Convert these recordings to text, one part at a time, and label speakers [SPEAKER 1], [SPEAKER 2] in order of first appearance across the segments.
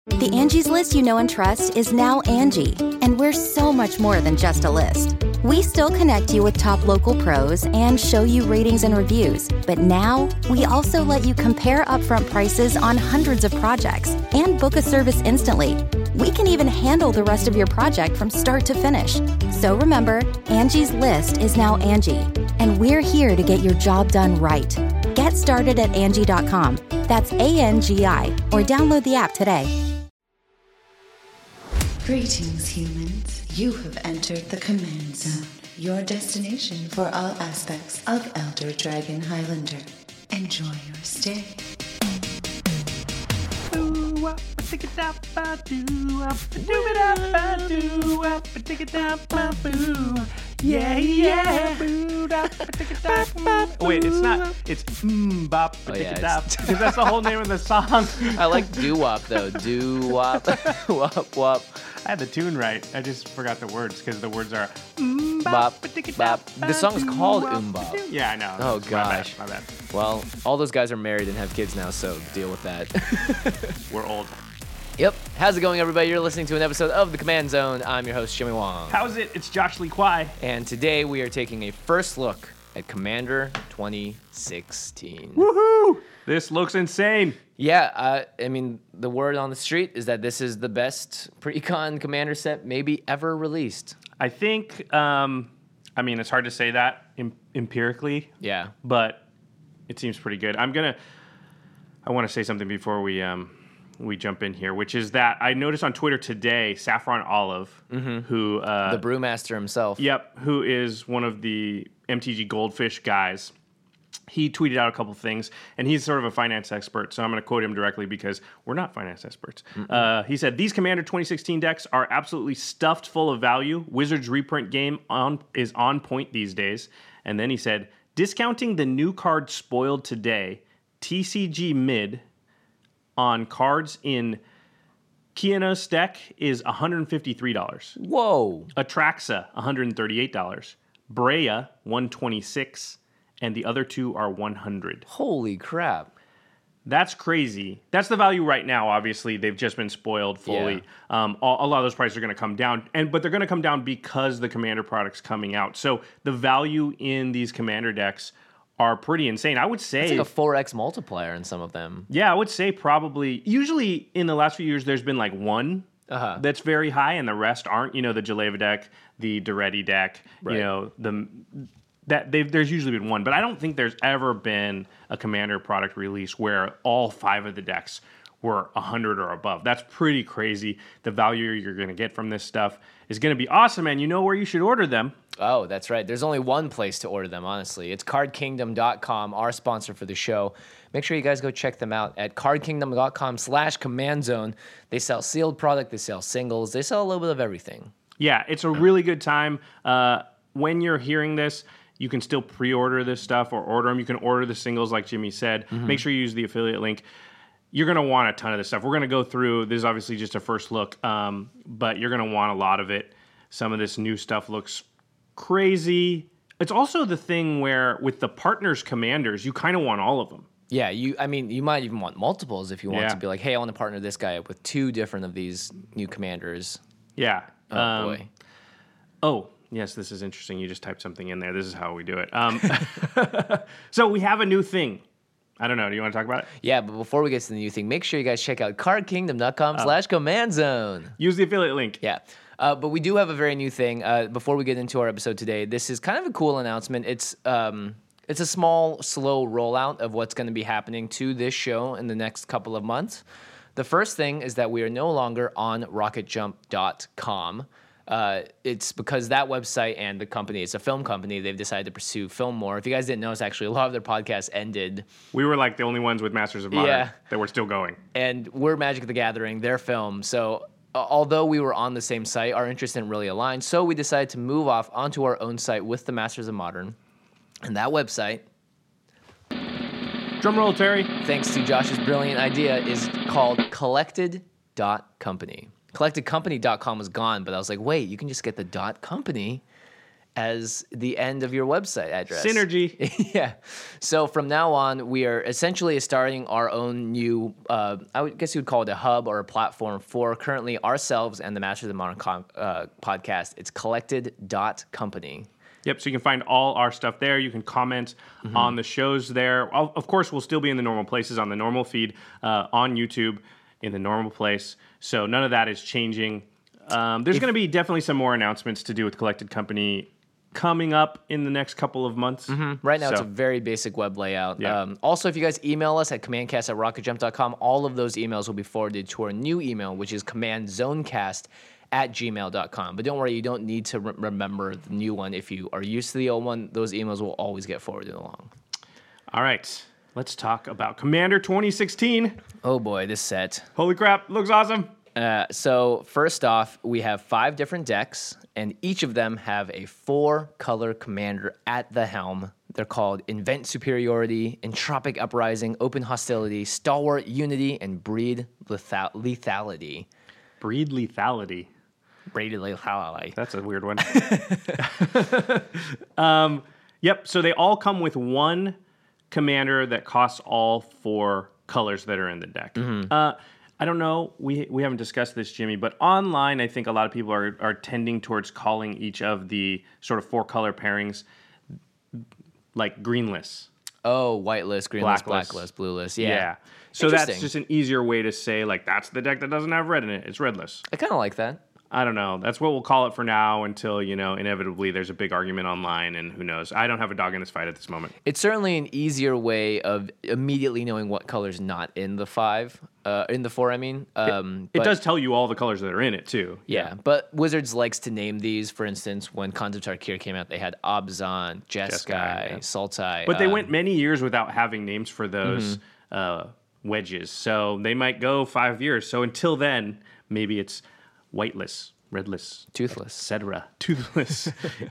[SPEAKER 1] The Angie's List you know and trust is now Angie, and we're so much more than just a list. We still connect you with top local pros and show you ratings and reviews, but now we also let you compare upfront prices on hundreds of projects and book a service instantly. We can even handle the rest of your project from start to finish. So remember, Angie's List is now Angie, and we're here to get your job done right. Get started at Angie.com. That's ANGI, or download the app today.
[SPEAKER 2] Greetings, humans. You have entered the Command Zone, your destination for all aspects of Elder Dragon Highlander. Enjoy your stay.
[SPEAKER 3] Yeah, yeah. Wait, it's not. It's bop.
[SPEAKER 4] Oh, yeah,
[SPEAKER 3] Because that's the whole name of the song.
[SPEAKER 4] I like doo-wop, though. Doo-wop. Wop, wop.
[SPEAKER 3] I had the tune right. I just forgot the words because the words are
[SPEAKER 4] Bop, bop. The song is called Bop.
[SPEAKER 3] Yeah, I know.
[SPEAKER 4] Oh, gosh.
[SPEAKER 3] My bad.
[SPEAKER 4] Well, all those guys are married and have kids now, so deal with that.
[SPEAKER 3] We're old.
[SPEAKER 4] Yep. How's it going, everybody? You're listening to an episode of The Command Zone. I'm your host, Jimmy Wong.
[SPEAKER 3] How's it? It's Josh Lee Kwai.
[SPEAKER 4] And today we are taking a first look at Commander 2016.
[SPEAKER 3] Woohoo! This looks insane.
[SPEAKER 4] Yeah, I mean, the word on the street is that this is the best pre-con Commander set maybe ever released.
[SPEAKER 3] I think, I mean, it's hard to say that empirically.
[SPEAKER 4] Yeah.
[SPEAKER 3] But it seems pretty good. I want to say something before we jump in here, which is that I noticed on Twitter today, Saffron Olive, who...
[SPEAKER 4] the brewmaster himself.
[SPEAKER 3] Yep, who is one of the MTG Goldfish guys. He tweeted out a couple things, and he's sort of a finance expert, so I'm going to quote him directly because we're not finance experts. He said, "These Commander 2016 decks are absolutely stuffed full of value. Wizards reprint game is on point these days." And then he said, "Discounting the new card spoiled today, TCG mid on cards in Kiana's deck is $153.
[SPEAKER 4] Whoa.
[SPEAKER 3] Atraxa, $138. Breya, $126. And the other two are $100.
[SPEAKER 4] Holy crap.
[SPEAKER 3] That's crazy. That's the value right now. Obviously, they've just been spoiled fully.
[SPEAKER 4] Yeah.
[SPEAKER 3] A lot of those prices are going to come down, but they're going to come down because the Commander product's coming out. So the value in these Commander decks are pretty insane. I would say
[SPEAKER 4] it's like a 4x multiplier in some of them.
[SPEAKER 3] Yeah, I would say probably. Usually in the last few years, there's been like one that's very high, and the rest aren't. You know, the Jaleva deck, the Duretti deck.
[SPEAKER 4] Right.
[SPEAKER 3] You know, there's usually been one, but I don't think there's ever been a Commander product release where all 5 of the decks were 100 or above. That's pretty crazy. The value you're going to get from this stuff is going to be awesome, and you know where you should order them.
[SPEAKER 4] Oh, that's right. There's only one place to order them, honestly. It's cardkingdom.com, our sponsor for the show. Make sure you guys go check them out at cardkingdom.com/commandzone. They sell sealed product, they sell singles, they sell a little bit of everything.
[SPEAKER 3] Yeah, it's a really good time. When you're hearing this, you can still pre-order this stuff or order them. You can order the singles like Jimmy said. Make sure you use the affiliate link. You're going to want a ton of this stuff. We're going to go through, this is obviously just a first look, but you're going to want a lot of it. Some of this new stuff looks crazy. It's also the thing where with the partners commanders, you kind of want all of them.
[SPEAKER 4] Yeah, you might even want multiples if you want to be like, hey, I want to partner this guy up with 2 different of these new commanders.
[SPEAKER 3] Yeah.
[SPEAKER 4] Oh, boy.
[SPEAKER 3] Oh, yes, this is interesting. You just typed something in there. This is how we do it. So we have a new thing. I don't know. Do you want to talk about it?
[SPEAKER 4] Yeah, but before we get to the new thing, make sure you guys check out cardkingdom.com/commandzone.
[SPEAKER 3] Use the affiliate link.
[SPEAKER 4] Yeah. But we do have a very new thing. Before we get into our episode today, this is kind of a cool announcement. It's a small, slow rollout of what's going to be happening to this show in the next couple of months. The first thing is that we are no longer on rocketjump.com. It's because that website and the company, it's a film company, they've decided to pursue film more. If you guys didn't notice, actually, a lot of their podcasts ended.
[SPEAKER 3] We were like the only ones with Masters of Modern that were still going.
[SPEAKER 4] And we're Magic the Gathering, their film. So although we were on the same site, our interests didn't really align. So we decided to move off onto our own site with the Masters of Modern. And that website,
[SPEAKER 3] drumroll, Terry,
[SPEAKER 4] thanks to Josh's brilliant idea, is called collected.company. Collectedcompany.com was gone, but I was like, wait, you can just get the .company as the end of your website address.
[SPEAKER 3] Synergy.
[SPEAKER 4] Yeah. So from now on, we are essentially starting our own new, I would guess you would call it a hub or a platform for currently ourselves and the Masters of the Modern podcast. It's collected.company.
[SPEAKER 3] Yep, so you can find all our stuff there. You can comment on the shows there. Of course, we'll still be in the normal places on the normal feed, on YouTube, in the normal place. So none of that is changing. There's going to be definitely some more announcements to do with Collected Company coming up in the next couple of months.
[SPEAKER 4] Right now, it's a very basic web layout.
[SPEAKER 3] Yeah.
[SPEAKER 4] Also, if you guys email us at commandcast@rocketjump.com, all of those emails will be forwarded to our new email, which is commandzonecast@gmail.com. But don't worry, you don't need to remember the new one. If you are used to the old one, those emails will always get forwarded along.
[SPEAKER 3] All right, let's talk about Commander 2016.
[SPEAKER 4] Oh boy, this set.
[SPEAKER 3] Holy crap, looks awesome.
[SPEAKER 4] So first off, we have 5 different decks, and each of them have a 4-color commander at the helm. They're called Invent Superiority, Entropic Uprising, Open Hostility, Stalwart Unity, and Breed Lethality.
[SPEAKER 3] Breed Lethality.
[SPEAKER 4] Breed Lethality.
[SPEAKER 3] That's a weird one. Yep, so they all come with one commander that costs all 4 colors that are in the deck. I don't know, we haven't discussed this, Jimmy, but online I think a lot of people are tending towards calling each of the sort of 4-color pairings like greenless.
[SPEAKER 4] Oh, whitelist, greenlist, blacklist, bluelist. Yeah.
[SPEAKER 3] So that's just an easier way to say, like, that's the deck that doesn't have red in it. It's redless.
[SPEAKER 4] I kind of like that.
[SPEAKER 3] I don't know. That's what we'll call it for now until, inevitably there's a big argument online and who knows. I don't have a dog in this fight at this moment.
[SPEAKER 4] It's certainly an easier way of immediately knowing what color's not in the 5, in the 4, I mean.
[SPEAKER 3] It does tell you all the colors that are in it, too.
[SPEAKER 4] Yeah, but Wizards likes to name these. For instance, when Khans of Tarkir came out, they had Abzan, Jeskai, Sultai.
[SPEAKER 3] But they went many years without having names for those wedges. So they might go 5 years. So until then, maybe it's whiteless, redless,
[SPEAKER 4] toothless,
[SPEAKER 3] etc. Toothless,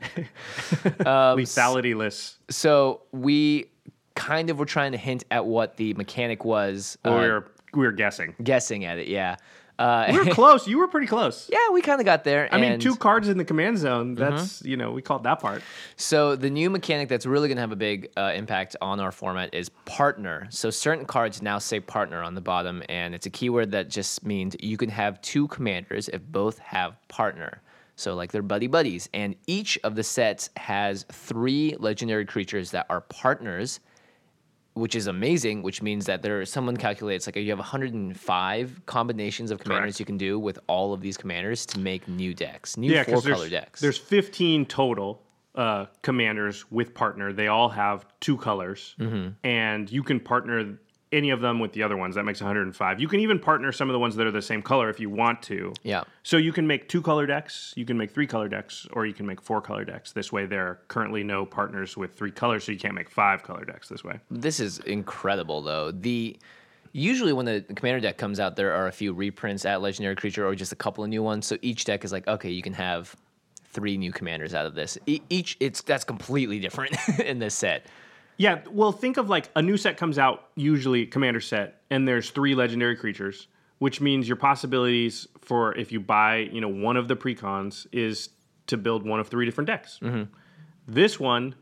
[SPEAKER 3] lethality-less.
[SPEAKER 4] So we kind of were trying to hint at what the mechanic was.
[SPEAKER 3] We were guessing.
[SPEAKER 4] Guessing at it, yeah.
[SPEAKER 3] We were close. You were pretty close.
[SPEAKER 4] Yeah, we kind of got there.
[SPEAKER 3] I mean, 2 cards in the command zone. That's, we called that part.
[SPEAKER 4] So the new mechanic that's really going to have a big impact on our format is partner. So certain cards now say partner on the bottom, and it's a keyword that just means you can have 2 commanders if both have partner. So like they're buddies. And each of the sets has 3 legendary creatures that are partners, which is amazing, which means that someone calculates, like, you have 105 combinations of commanders you can do with all of these commanders to make new decks, 4-color decks.
[SPEAKER 3] There's 15 total commanders with partner. They all have 2 colors, and you can partner any of them with the other ones. That makes 105. You can even partner some of the ones that are the same color if you want to.
[SPEAKER 4] Yeah.
[SPEAKER 3] So you can make 2-color decks, you can make 3-color decks, or you can make 4-color decks. This way, there are currently no partners with 3 colors, so you can't make 5-color decks this way.
[SPEAKER 4] This is incredible, though. Usually when the commander deck comes out, there are a few reprints at Legendary Creature or just a couple of new ones. So each deck is like, okay, you can have 3 new commanders out of this. That's completely different in this set.
[SPEAKER 3] Yeah, well, think of like a new set comes out, usually commander set, and there's 3 legendary creatures, which means your possibilities for if you buy, one of the precons is to build one of 3 different decks. This one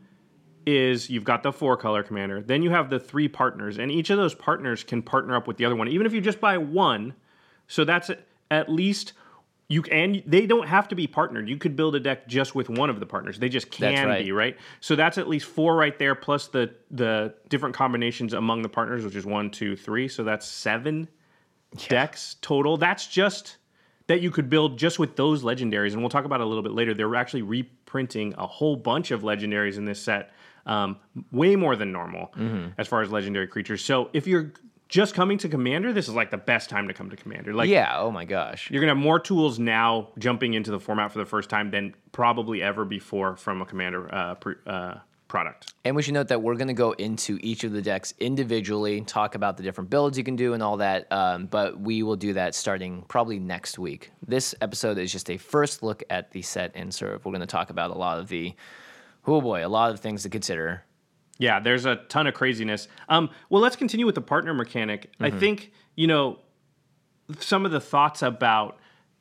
[SPEAKER 3] is you've got the 4-color commander, then you have the 3 partners, and each of those partners can partner up with the other one, even if you just buy one. So that's at least. And they don't have to be partnered. You could build a deck just with one of the partners. They just can be, right? So that's at least 4 right there, plus the different combinations among the partners, which is 1, 2, 3. So that's 7 decks total. That's just that you could build just with those legendaries. And we'll talk about it a little bit later. They're actually reprinting a whole bunch of legendaries in this set, way more than normal as far as legendary creatures. So if you're just coming to Commander, this is like the best time to come to Commander. Like,
[SPEAKER 4] yeah, oh my gosh.
[SPEAKER 3] You're going to have more tools now jumping into the format for the first time than probably ever before from a Commander product.
[SPEAKER 4] And we should note that we're going to go into each of the decks individually, talk about the different builds you can do and all that, but we will do that starting probably next week. This episode is just a first look at the set and serve. We're going to talk about a lot of things to consider.
[SPEAKER 3] Yeah, there's a ton of craziness. Well, let's continue with the partner mechanic. I think, some of the thoughts about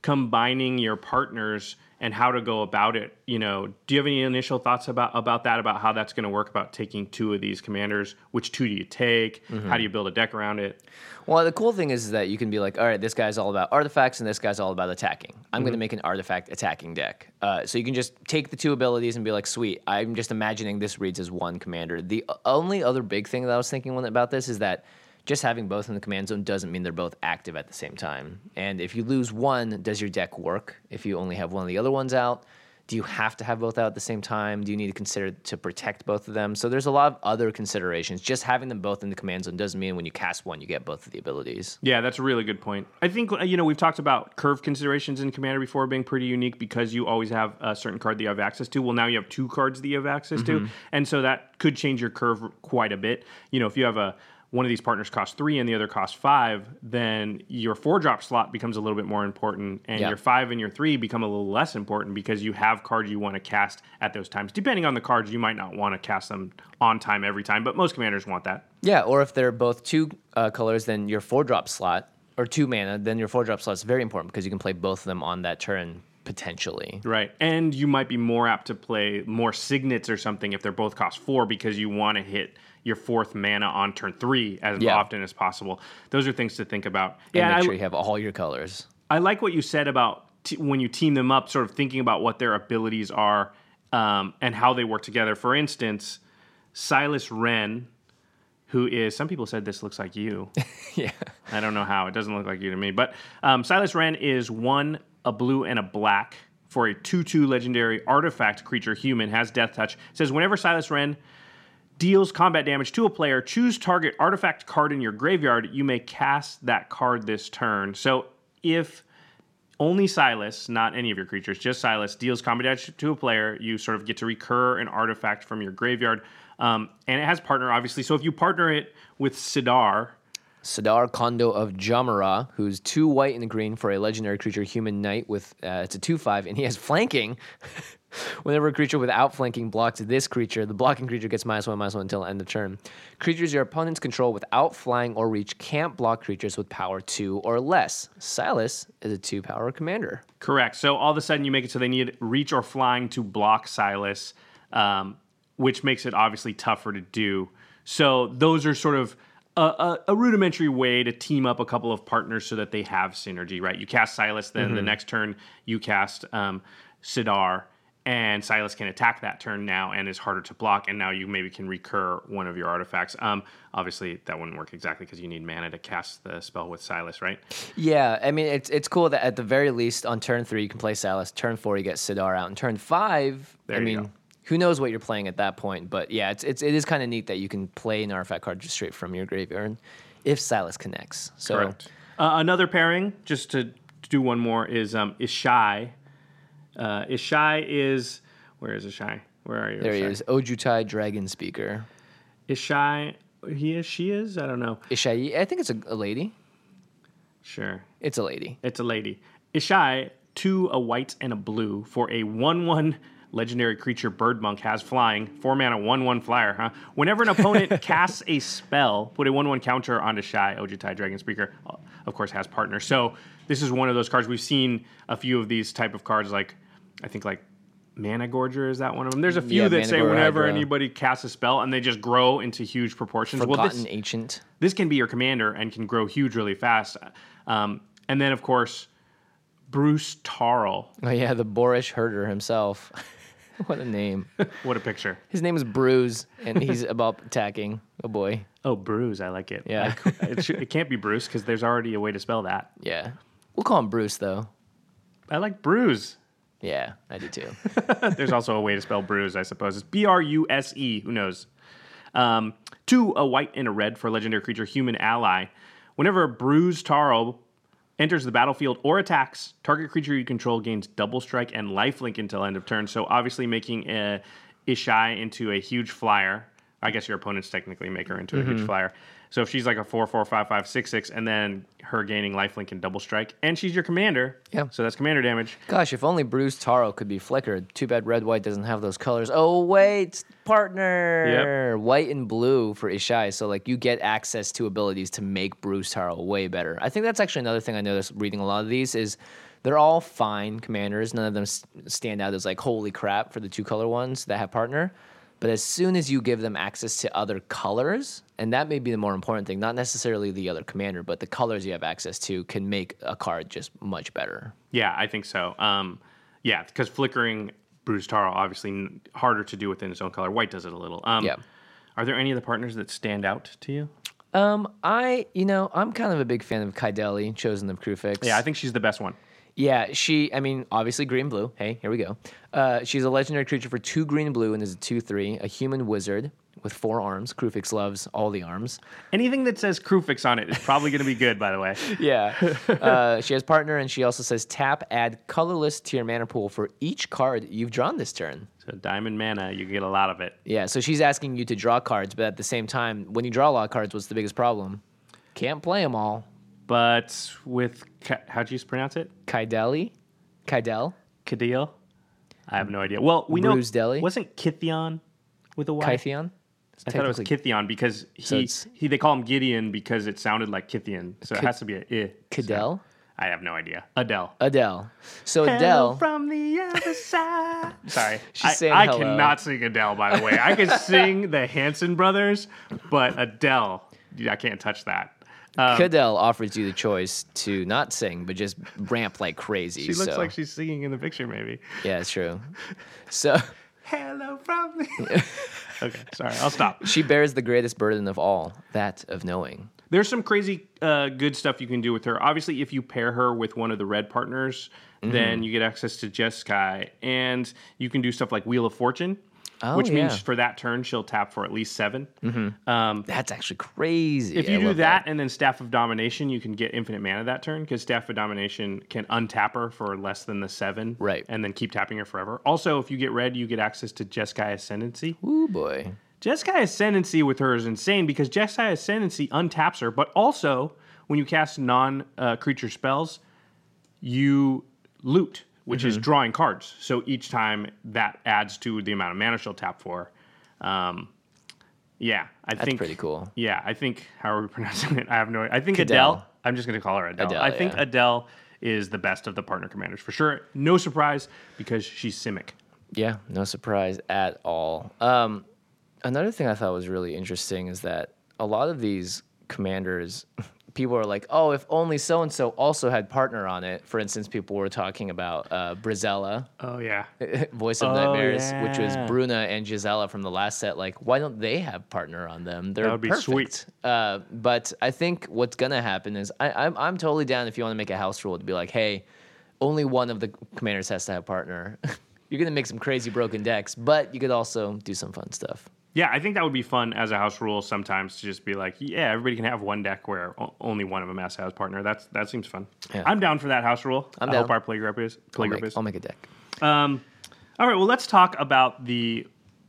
[SPEAKER 3] combining your partners and how to go about it. Do you have any initial thoughts about that, about how that's going to work, about taking 2 of these commanders? Which 2 do you take? How do you build a deck around it?
[SPEAKER 4] Well, the cool thing is that you can be like, all right, this guy's all about artifacts and this guy's all about attacking. I'm going to make an artifact attacking deck. So you can just take the 2 abilities and be like, sweet, I'm just imagining this reads as 1 commander. The only other big thing that I was thinking about this is that just having both in the command zone doesn't mean they're both active at the same time. And if you lose one, does your deck work? If you only have one of the other ones out, do you have to have both out at the same time? Do you need to consider to protect both of them? So there's a lot of other considerations. Just having them both in the command zone doesn't mean when you cast one, you get both of the abilities.
[SPEAKER 3] Yeah, that's a really good point. I think, we've talked about curve considerations in Commander before being pretty unique because you always have a certain card that you have access to. Well, now you have 2 cards that you have access to. And so that could change your curve quite a bit. If you have one of these partners costs 3 and the other costs 5, then your 4-drop slot becomes a little bit more important, and your 5 and your 3 become a little less important because you have cards you want to cast at those times. Depending on the cards, you might not want to cast them on time every time, but most commanders want that.
[SPEAKER 4] Yeah, or if they're both 2 colors, then your 4-drop slot, or 2 mana, then your 4-drop slot is very important because you can play both of them on that turn potentially.
[SPEAKER 3] Right, and you might be more apt to play more signets or something if they're both cost 4 because you want to hit your 4th mana on turn 3 as often as possible. Those are things to think about.
[SPEAKER 4] And make sure you have all your colors.
[SPEAKER 3] I like what you said about when you team them up, sort of thinking about what their abilities are and how they work together. For instance, Silas Wren, who is, some people said this looks like you.
[SPEAKER 4] Yeah.
[SPEAKER 3] I don't know how. It doesn't look like you to me. But Silas Wren is 1, a blue, and a black for a 2/2 legendary artifact creature human, has Death Touch. It says, whenever Silas Wren deals combat damage to a player, choose target artifact card in your graveyard. You may cast that card this turn. So if only Silas, not any of your creatures, just Silas, deals combat damage to a player, you sort of get to recur an artifact from your graveyard. And it has partner, obviously. So if you partner it with Sidar
[SPEAKER 4] Kondo of Jamara, who's 2 white and a green for a legendary creature human knight with it's a 2/5, and he has flanking. Whenever a creature without flanking blocks this creature, the blocking creature gets -1/-1 until end of turn. Creatures your opponents control without flying or reach can't block creatures with power 2 or less. Silas is a 2-power commander.
[SPEAKER 3] Correct. So all of a sudden you make it so they need reach or flying to block Silas, which makes it obviously tougher to do. So those are sort of a rudimentary way to team up a couple of partners so that they have synergy, right? You cast Silas, then the next turn you cast Sidar, and Silas can attack that turn now and is harder to block, and now you maybe can recur one of your artifacts. Obviously, that wouldn't work exactly because you need mana to cast the spell with Silas, right?
[SPEAKER 4] Yeah, I mean, it's cool that at the very least on turn 3 you can play Silas, turn 4 you get Sidar out, and turn 5, who knows what you're playing at that point, but yeah, it is kind of neat that you can play an artifact card just straight from your graveyard if Silas connects. So,
[SPEAKER 3] correct. Another pairing, just to do one more, is Ishai. Ishai is... Where is Ishai? Where are you,
[SPEAKER 4] there
[SPEAKER 3] Ishai?
[SPEAKER 4] he is, Ojutai Dragon Speaker.
[SPEAKER 3] Ishai... He is? She is? I don't know.
[SPEAKER 4] Ishai, I think it's a lady.
[SPEAKER 3] Sure.
[SPEAKER 4] It's a lady.
[SPEAKER 3] It's a lady. Ishai, 2, a white, and a blue for a 1/1 legendary creature. Bird Monk has flying. 4 mana, 1/1 flyer, huh? Whenever an opponent casts a spell, put a 1/1 counter onto Ishai. Ojutai Dragon Speaker, of course, has partner. So this is one of those cards. We've seen a few of these type of cards, like, I think, like, Mana Gorger, is that one of them? There's a few that say whenever anybody casts a spell and they just grow into huge proportions.
[SPEAKER 4] Forgotten Ancient.
[SPEAKER 3] This can be your commander and can grow huge really fast. And then, of course, Bruce Tarl.
[SPEAKER 4] Oh, yeah, the boorish herder himself. What a name.
[SPEAKER 3] What a picture.
[SPEAKER 4] His name is Bruce, and he's about attacking. Oh, boy.
[SPEAKER 3] Oh, Bruce. I like it.
[SPEAKER 4] Yeah.
[SPEAKER 3] It can't be Bruce because there's already a way to spell that.
[SPEAKER 4] Yeah. We'll call him Bruce, though.
[SPEAKER 3] I like Bruce.
[SPEAKER 4] Yeah, I do too.
[SPEAKER 3] There's also a way to spell bruise, I suppose. It's Bruse. Who knows? 2, a white and a red for a legendary creature, human ally. Whenever Bruce Tarl enters the battlefield or attacks, target creature you control gains double strike and lifelink until end of turn. So obviously making Ishai into a huge flyer. I guess your opponents technically make her into a huge flyer. So if she's like a 4/4, 5/5, 6/6, and then her gaining lifelink and double strike, and she's your commander.
[SPEAKER 4] Yeah.
[SPEAKER 3] So that's commander damage.
[SPEAKER 4] Gosh, if only Bruce Taro could be flickered. Too bad red-white doesn't have those colors. Oh, wait, partner. Yep. White and blue for Ishai. So, like, you get access to abilities to make Bruce Taro way better. I think that's actually another thing I noticed reading a lot of these is They're all fine commanders. None of them stand out as like, holy crap for the 2-color ones that have partner. But as soon as you give them access to other colors, and that may be the more important thing, not necessarily the other commander, but the colors you have access to can make a card just much better.
[SPEAKER 3] Yeah, I think so. Yeah, because flickering Bruce Taro, obviously harder to do within his own color. White does it a little.
[SPEAKER 4] Yeah.
[SPEAKER 3] Are there any of the partners that stand out to you?
[SPEAKER 4] I'm kind of a big fan of Kaideli, Chosen of Kruphix.
[SPEAKER 3] Yeah, I think she's the best one.
[SPEAKER 4] Yeah, obviously green blue. Hey, here we go. She's a legendary creature for 2 green and blue and is a 2/3, a human wizard with 4 arms. Kruphix loves all the arms.
[SPEAKER 3] Anything that says Kruphix on it is probably going to be good, by the way.
[SPEAKER 4] Yeah. She has partner, and she also says tap, add colorless to your mana pool for each card you've drawn this turn.
[SPEAKER 3] So diamond mana, you get a lot of it.
[SPEAKER 4] Yeah, so she's asking you to draw cards, but at the same time, when you draw a lot of cards, what's the biggest problem? Can't play them all.
[SPEAKER 3] But with, how'd you pronounce it?
[SPEAKER 4] Kaidel?
[SPEAKER 3] Kadil? I have no idea. Well, we
[SPEAKER 4] Bruce
[SPEAKER 3] know,
[SPEAKER 4] Deli?
[SPEAKER 3] wasn't Kithion with a Y?
[SPEAKER 4] Kythion?
[SPEAKER 3] I thought it was Kithion because
[SPEAKER 4] So
[SPEAKER 3] they call him Gideon because it sounded like Kithion. So it has to be a
[SPEAKER 4] Cadell?
[SPEAKER 3] So I have no idea. Adele.
[SPEAKER 4] So
[SPEAKER 3] Hello
[SPEAKER 4] Adele.
[SPEAKER 3] from the other side. Sorry.
[SPEAKER 4] She's saying
[SPEAKER 3] I
[SPEAKER 4] hello.
[SPEAKER 3] cannot sing Adele, by the way. I can sing the Hanson brothers, but Adele, I can't touch that.
[SPEAKER 4] Cadell offers you the choice to not sing, but just ramp like crazy.
[SPEAKER 3] She looks like she's singing in the picture, maybe.
[SPEAKER 4] Yeah, it's true. So
[SPEAKER 3] Hello from the... Okay, sorry. I'll stop.
[SPEAKER 4] she bears the greatest burden of all, that of knowing.
[SPEAKER 3] There's some crazy good stuff you can do with her. Obviously, if you pair her with one of the red partners, then you get access to Jeskai, and you can do stuff like Wheel of Fortune, which means for that turn, she'll tap for at least 7.
[SPEAKER 4] That's actually crazy.
[SPEAKER 3] If you do that and then Staff of Domination, you can get infinite mana that turn, because Staff of Domination can untap her for less than the 7,
[SPEAKER 4] Right.
[SPEAKER 3] and then keep tapping her forever. Also, if you get red, you get access to Jeskai Ascendancy.
[SPEAKER 4] Ooh, boy.
[SPEAKER 3] Jeskai Ascendancy with her is insane because Jeskai Ascendancy untaps her, but also when you cast non-creature spells, you loot, which is drawing cards. So each time that adds to the amount of mana she'll tap for. I think
[SPEAKER 4] pretty cool.
[SPEAKER 3] Yeah, I think, how are we pronouncing it? I have no idea. I think
[SPEAKER 4] Cadell.
[SPEAKER 3] Adele. I'm just going to call her Adele.
[SPEAKER 4] Adele,
[SPEAKER 3] I think
[SPEAKER 4] yeah.
[SPEAKER 3] Adele is the best of the partner commanders for sure. No surprise because she's Simic.
[SPEAKER 4] Yeah, no surprise at all. Another thing I thought was really interesting is that a lot of these commanders, people are like, oh, if only so-and-so also had partner on it. For instance, people were talking about Brizella,
[SPEAKER 3] Oh, yeah.
[SPEAKER 4] Voice of Nightmares, which was
[SPEAKER 3] yeah.
[SPEAKER 4] Bruna and Gisela from the last set. Like, why don't they have partner on them? They're
[SPEAKER 3] That would be
[SPEAKER 4] perfect.
[SPEAKER 3] sweet.
[SPEAKER 4] But I think what's going to happen is I'm totally down if you want to make a house rule to be like, hey, only one of the commanders has to have partner. You're going to make some crazy broken decks, but you could also do some fun stuff.
[SPEAKER 3] Yeah, I think that would be fun as a house rule sometimes to just be like, yeah, everybody can have one deck where only one of them has to have partner. That seems fun.
[SPEAKER 4] Yeah.
[SPEAKER 3] I'm down for that house rule.
[SPEAKER 4] I'm
[SPEAKER 3] I
[SPEAKER 4] down.
[SPEAKER 3] hope our playgroup is.
[SPEAKER 4] I'll make a deck.
[SPEAKER 3] All right, well, let's talk about the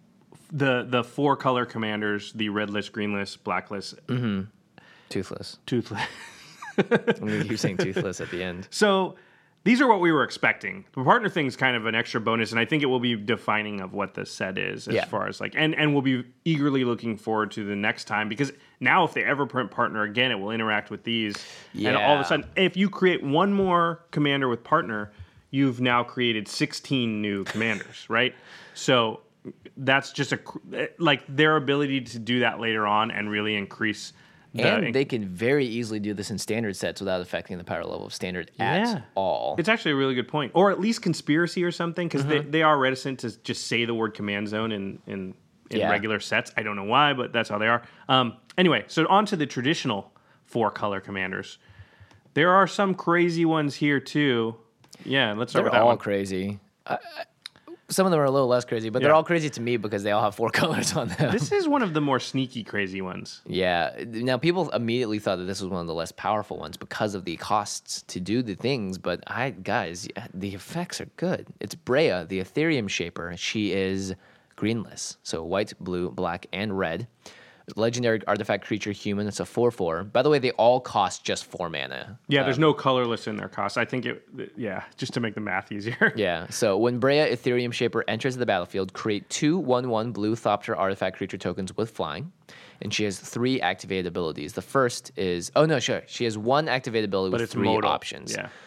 [SPEAKER 3] 4-color commanders, the red list, green list, black list,
[SPEAKER 4] Toothless.
[SPEAKER 3] toothless.
[SPEAKER 4] I'm going to keep saying toothless at the end.
[SPEAKER 3] So these are what we were expecting. The partner thing is kind of an extra bonus, and I think it will be defining of what the set is as far as like, and we'll be eagerly looking forward to the next time, because now if they ever print partner again, it will interact with these. And all of a sudden, if you create one more commander with partner, you've now created 16 new commanders, right? So that's just like their ability to do that later on and really increase.
[SPEAKER 4] And they can very easily do this in standard sets without affecting the power level of standard at all.
[SPEAKER 3] It's actually a really good point. Or at least conspiracy or something, because they are reticent to just say the word command zone in regular sets. I don't know why, but that's how they are. Anyway, so on to the traditional 4-color commanders. There are some crazy ones here, too. Yeah, let's start with that
[SPEAKER 4] They're all
[SPEAKER 3] one.
[SPEAKER 4] crazy. Some of them are a little less crazy, but they're all crazy to me because they all have 4 colors on them.
[SPEAKER 3] This is one of the more sneaky, crazy ones.
[SPEAKER 4] Yeah. Now, people immediately thought that this was one of the less powerful ones because of the costs to do the things, but the effects are good. It's Brea, the Ethereum Shaper. She is greenless, so white, blue, black, and red. Legendary artifact creature human. It's a 4/4. By the way, they all cost just 4 mana.
[SPEAKER 3] Yeah, there's no colorless in their cost. I think just to make the math easier.
[SPEAKER 4] Yeah, so when Brea Ethereum Shaper enters the battlefield, create 2 1/1 blue Thopter artifact creature tokens with flying. And she has 3 activated abilities. The first is... she has 1 activated ability
[SPEAKER 3] But
[SPEAKER 4] with
[SPEAKER 3] it's
[SPEAKER 4] 3
[SPEAKER 3] modal.
[SPEAKER 4] options.
[SPEAKER 3] Yeah.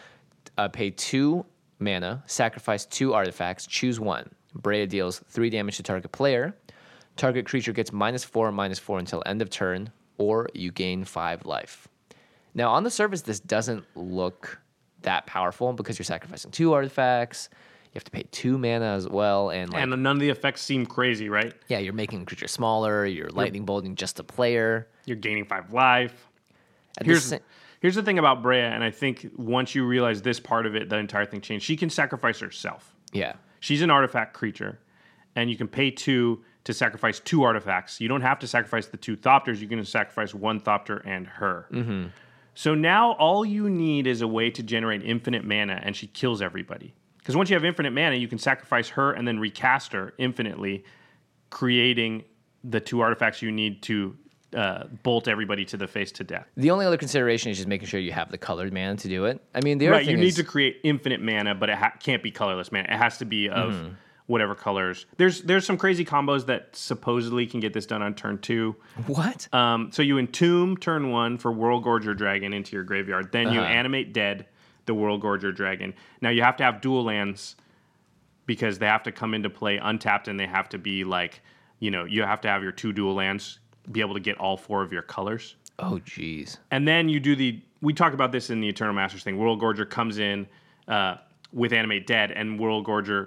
[SPEAKER 4] Pay 2 mana, sacrifice 2 artifacts, choose 1. Brea deals 3 damage to target player. Target creature gets -4/-4 until end of turn, or you gain 5 life. Now, on the surface, this doesn't look that powerful because you're sacrificing 2 artifacts. You have to pay 2 mana as well. And
[SPEAKER 3] none of the effects seem crazy, right?
[SPEAKER 4] Yeah, you're making the creature smaller. You're lightning bolting just a player.
[SPEAKER 3] You're gaining 5 life. Here's the thing about Brea, and I think once you realize this part of it, the entire thing changed. She can sacrifice herself.
[SPEAKER 4] Yeah.
[SPEAKER 3] She's an artifact creature, and you can pay 2 to sacrifice 2 artifacts. You don't have to sacrifice the 2 Thopters. You can sacrifice 1 Thopter and her. Mm-hmm. So now all you need is a way to generate infinite mana, and she kills everybody. Because once you have infinite mana, you can sacrifice her and then recast her infinitely, creating the 2 artifacts you need to bolt everybody to the face to death.
[SPEAKER 4] The only other consideration is just making sure you have the colored mana to do it. I mean, the other thing
[SPEAKER 3] you need to create infinite mana, but it can't be colorless mana. It has to be of whatever colors. There's some crazy combos that supposedly can get this done on turn 2.
[SPEAKER 4] What?
[SPEAKER 3] So you entomb turn 1 for World Gorger Dragon into your graveyard. Then you animate dead the World Gorger Dragon. Now you have to have dual lands because they have to come into play untapped, and they have to be like, you have to have your 2 dual lands be able to get all 4 of your colors.
[SPEAKER 4] Oh, geez.
[SPEAKER 3] And then you do we talked about this in the Eternal Masters thing. World Gorger comes in with Animate Dead, and World Gorger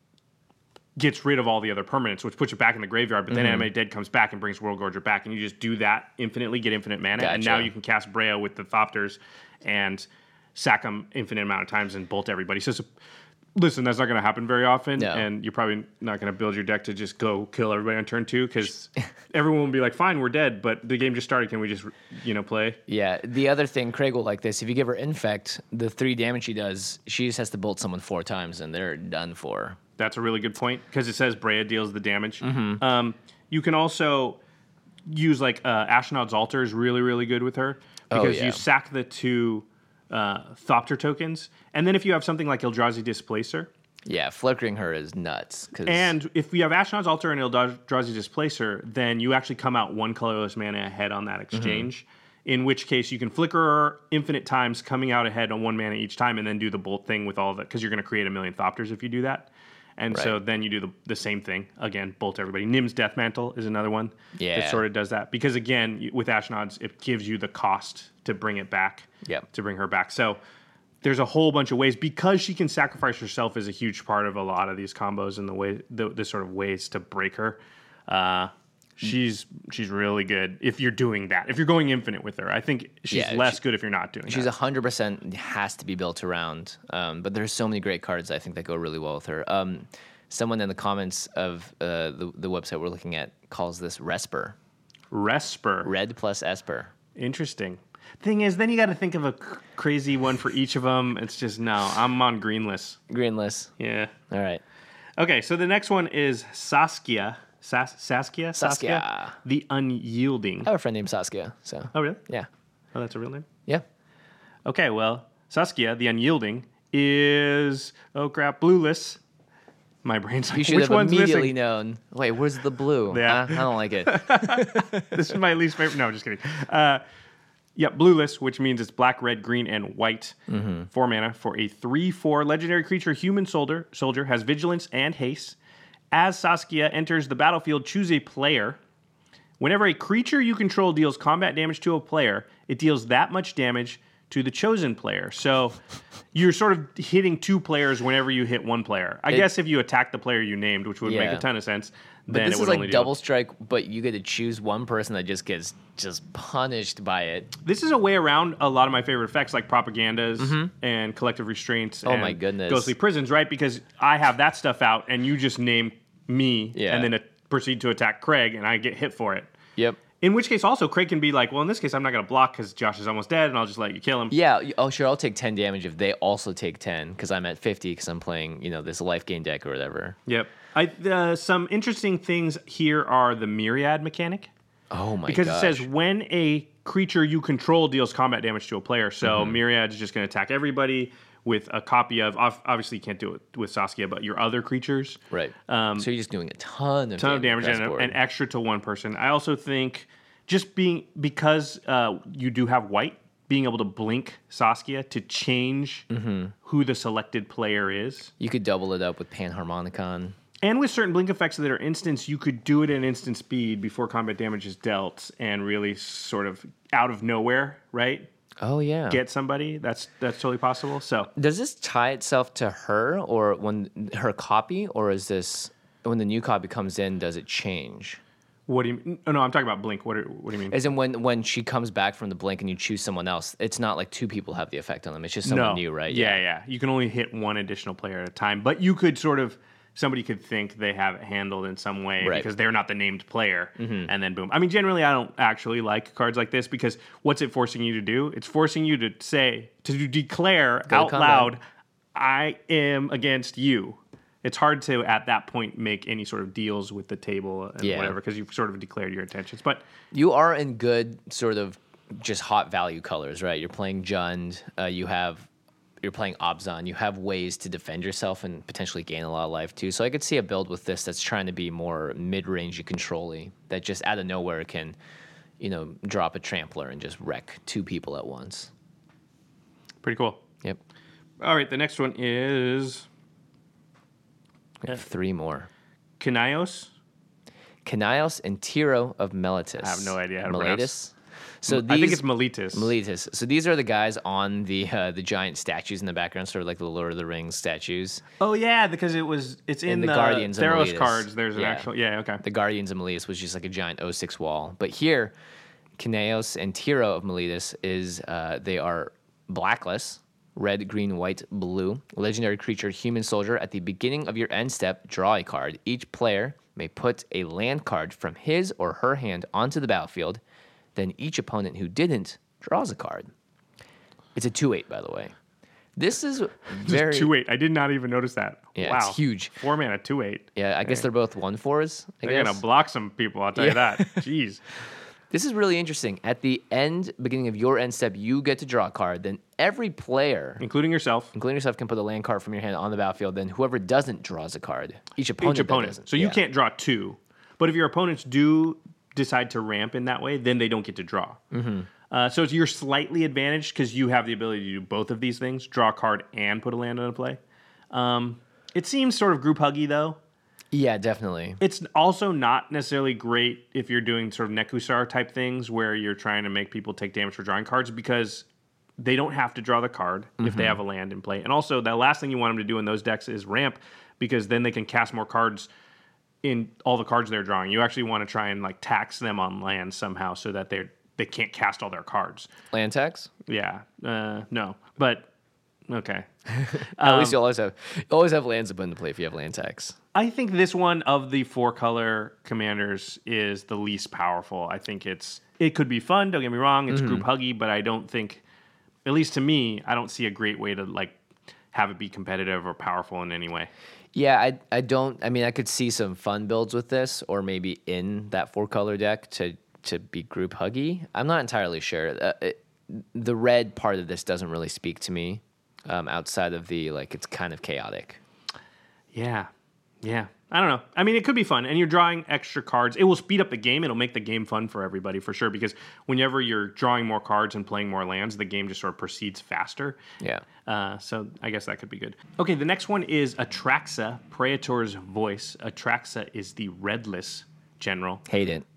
[SPEAKER 3] gets rid of all the other permanents, which puts it back in the graveyard, but then Animate Dead comes back and brings World Gorger back, and you just do that infinitely, get infinite mana, and now you can cast Brea with the Thopters and sack them infinite amount of times and bolt everybody. So listen, that's not going to happen very often, and you're probably not going to build your deck to just go kill everybody on turn 2, because everyone will be like, fine, we're dead, but the game just started. Can we just, play?
[SPEAKER 4] Yeah, the other thing, Craig will like this. If you give her Infect, the 3 damage she does, she just has to bolt someone 4 times, and they're done for.
[SPEAKER 3] That's a really good point, because it says Brea deals the damage. Mm-hmm. You can also use, Ashnod's Altar is really, really good with her, because you sack the 2... Thopter tokens, and then if you have something like Eldrazi Displacer,
[SPEAKER 4] flickering her is nuts.
[SPEAKER 3] And if you have Ashnod's Altar and Eldrazi Displacer, then you actually come out 1 colorless mana ahead on that exchange. In which case you can flicker her infinite times, coming out ahead on 1 mana each time, and then do the bolt thing with all of that, because you're going to create 1,000,000 Thopters if you do that. And so then you do the same thing again, bolt everybody. Nim's Deathmantle is another one that sort of does that, because again, with Ashnod's, it gives you the cost to bring it back, to bring her back. So there's a whole bunch of ways, because she can sacrifice herself is a huge part of a lot of these combos and the sort of ways to break her. She's really good if you're doing that. If you're going infinite with her, I think she's less good if you're not doing that.
[SPEAKER 4] She's 100% has to be built around. But there's so many great cards I think that go really well with her. Someone in the comments of the website we're looking at calls this Resper.
[SPEAKER 3] Resper.
[SPEAKER 4] Red plus Esper.
[SPEAKER 3] Interesting. Thing is, then you got to think of a crazy one for each of them. It's just, no, I'm on greenless.
[SPEAKER 4] Greenless.
[SPEAKER 3] Yeah.
[SPEAKER 4] All right.
[SPEAKER 3] Okay, so the next one is Saskia. Saskia, the Unyielding.
[SPEAKER 4] I have a friend named Saskia. So.
[SPEAKER 3] Oh, really?
[SPEAKER 4] Yeah.
[SPEAKER 3] Oh, that's a real name?
[SPEAKER 4] Yeah.
[SPEAKER 3] Okay, well, Saskia, the Unyielding, is, blueless. My brain's like,
[SPEAKER 4] you should
[SPEAKER 3] which
[SPEAKER 4] have
[SPEAKER 3] one's
[SPEAKER 4] immediately
[SPEAKER 3] missing?
[SPEAKER 4] known. Wait, where's the blue?
[SPEAKER 3] Yeah.
[SPEAKER 4] I don't like it.
[SPEAKER 3] This is my least favorite. No, I'm just kidding. Blueless, which means it's black, red, green, and white. 4 mana for a 3/4 legendary creature. Human soldier has vigilance and haste. As Saskia enters the battlefield, choose a player. Whenever a creature you control deals combat damage to a player, it deals that much damage to the chosen player. So you're sort of hitting 2 players whenever you hit 1 player. I guess if you attack the player you named, which would make a ton of sense,
[SPEAKER 4] but
[SPEAKER 3] then
[SPEAKER 4] this
[SPEAKER 3] it would
[SPEAKER 4] is
[SPEAKER 3] only
[SPEAKER 4] like double strike, but you get to choose one person that just gets punished by it.
[SPEAKER 3] This is a way around a lot of my favorite effects, like propagandas and collective restraints.
[SPEAKER 4] Oh
[SPEAKER 3] and
[SPEAKER 4] my goodness.
[SPEAKER 3] Ghostly prisons, right? Because I have that stuff out, and you just name me, and then proceed to attack Craig, and I get hit for it.
[SPEAKER 4] Yep.
[SPEAKER 3] In which case, also, Craig can be like, well, in this case, I'm not going to block because Josh is almost dead, and I'll just let you kill him.
[SPEAKER 4] Yeah. Oh, sure. I'll take 10 damage if they also take 10 because I'm at 50 because I'm playing, this life gain deck or whatever.
[SPEAKER 3] Yep. Some interesting things here are the Myriad mechanic.
[SPEAKER 4] Oh, my god.
[SPEAKER 3] Because it says when a creature you control deals combat damage to a player. So Myriad is just going to attack everybody with a copy of, obviously you can't do it with Saskia, but your other creatures.
[SPEAKER 4] Right. So you're just doing a ton of damage
[SPEAKER 3] and extra to one person. I also think just because you do have white, being able to blink Saskia to change who the selected player is.
[SPEAKER 4] You could double it up with Panharmonicon.
[SPEAKER 3] And with certain blink effects that are instants, you could do it at instant speed before combat damage is dealt and really sort of out of nowhere, right?
[SPEAKER 4] Oh, yeah.
[SPEAKER 3] Get somebody. That's totally possible. So
[SPEAKER 4] Does this tie itself to her or when her copy, or is this when the new copy comes in, does it change?
[SPEAKER 3] what do you mean? Oh, no, I'm talking about blink. What do you mean?
[SPEAKER 4] As in when she comes back from the blink and you choose someone else, it's not like two people have the effect on them. It's just someone new, right?
[SPEAKER 3] Yeah. You can only hit one additional player at a time, but you could somebody could think they have it handled in some way because they're not the named player, and then boom. I mean, generally, I don't actually like cards like this because what's it forcing you to do? It's forcing you to declare out loud, I am against you. It's hard to, at that point, make any sort of deals with the table and whatever because you've sort of declared your intentions. But
[SPEAKER 4] you are in good sort of just hot value colors, right? You're playing Jund. You're playing Abzan. You have ways to defend yourself and potentially gain a lot of life too. So I could see a build with this that's trying to be more mid-range control-y, that just out of nowhere can, drop a trampler and just wreck two people at once.
[SPEAKER 3] Pretty cool.
[SPEAKER 4] Yep.
[SPEAKER 3] All right, the next one is
[SPEAKER 4] We have three more.
[SPEAKER 3] Kanios
[SPEAKER 4] and Tiro of Meletis.
[SPEAKER 3] I have no idea how to
[SPEAKER 4] Meletis.
[SPEAKER 3] pronounce.
[SPEAKER 4] So
[SPEAKER 3] I think it's Meletis.
[SPEAKER 4] Meletis. So these are the guys on the giant statues in the background, sort of like the Lord of the Rings statues.
[SPEAKER 3] Oh yeah, because it's in
[SPEAKER 4] the Guardians of
[SPEAKER 3] Theros
[SPEAKER 4] Meletis.
[SPEAKER 3] cards. There's an actual okay.
[SPEAKER 4] The Guardians of Meletis was just like a giant 06 wall. But here, Kanios and Tiro of Meletis is they are blackless, red, green, white, blue, legendary creature, human soldier. At the beginning of your end step, draw a card. Each player may put a land card from his or her hand onto the battlefield. Then each opponent who didn't draws a card. It's a 2/8, by the way. This is very...
[SPEAKER 3] 2/8. I did not even notice that.
[SPEAKER 4] Yeah,
[SPEAKER 3] wow.
[SPEAKER 4] it's huge.
[SPEAKER 3] 4-mana 2/8.
[SPEAKER 4] Yeah, I guess they're both 1/4s,
[SPEAKER 3] They're going to block some people, I'll tell you that. Jeez.
[SPEAKER 4] This is really interesting. At the beginning of your end step, you get to draw a card. Then every player...
[SPEAKER 3] Including yourself,
[SPEAKER 4] can put a land card from your hand on the battlefield. Then whoever doesn't draws a card. Each opponent. Doesn't.
[SPEAKER 3] So you can't draw two. But if your opponents do decide to ramp in that way, then they don't get to draw. So you're slightly advantaged because you have the ability to do both of these things, draw a card and put a land into play. It seems sort of group huggy, though.
[SPEAKER 4] Yeah, definitely.
[SPEAKER 3] It's also not necessarily great if you're doing sort of Nekusar type things where you're trying to make people take damage for drawing cards because they don't have to draw the card if they have a land in play. And also, the last thing you want them to do in those decks is ramp because then they can cast more cards in all the cards they're drawing. You actually want to try and like tax them on land somehow so that they can't cast all their cards.
[SPEAKER 4] Land tax?
[SPEAKER 3] Yeah. No. But okay.
[SPEAKER 4] At least you always have lands to put into play if you have land tax.
[SPEAKER 3] I think this one of the 4-color commanders is the least powerful. I think it could be fun, don't get me wrong. It's group huggy, but I don't think, at least to me, I don't see a great way to like have it be competitive or powerful in any way.
[SPEAKER 4] Yeah, I don't. I mean, I could see some fun builds with this, or maybe in that 4-color deck to be group huggy. I'm not entirely sure. The red part of this doesn't really speak to me, outside of the like it's kind of chaotic.
[SPEAKER 3] Yeah. I don't know. I mean, it could be fun, and you're drawing extra cards. It will speed up the game. It'll make the game fun for everybody, for sure, because whenever you're drawing more cards and playing more lands, the game just sort of proceeds faster.
[SPEAKER 4] Yeah.
[SPEAKER 3] So I guess that could be good. Okay, the next one is Atraxa, Praetor's Voice. Atraxa is the redless general.
[SPEAKER 4] Hate it.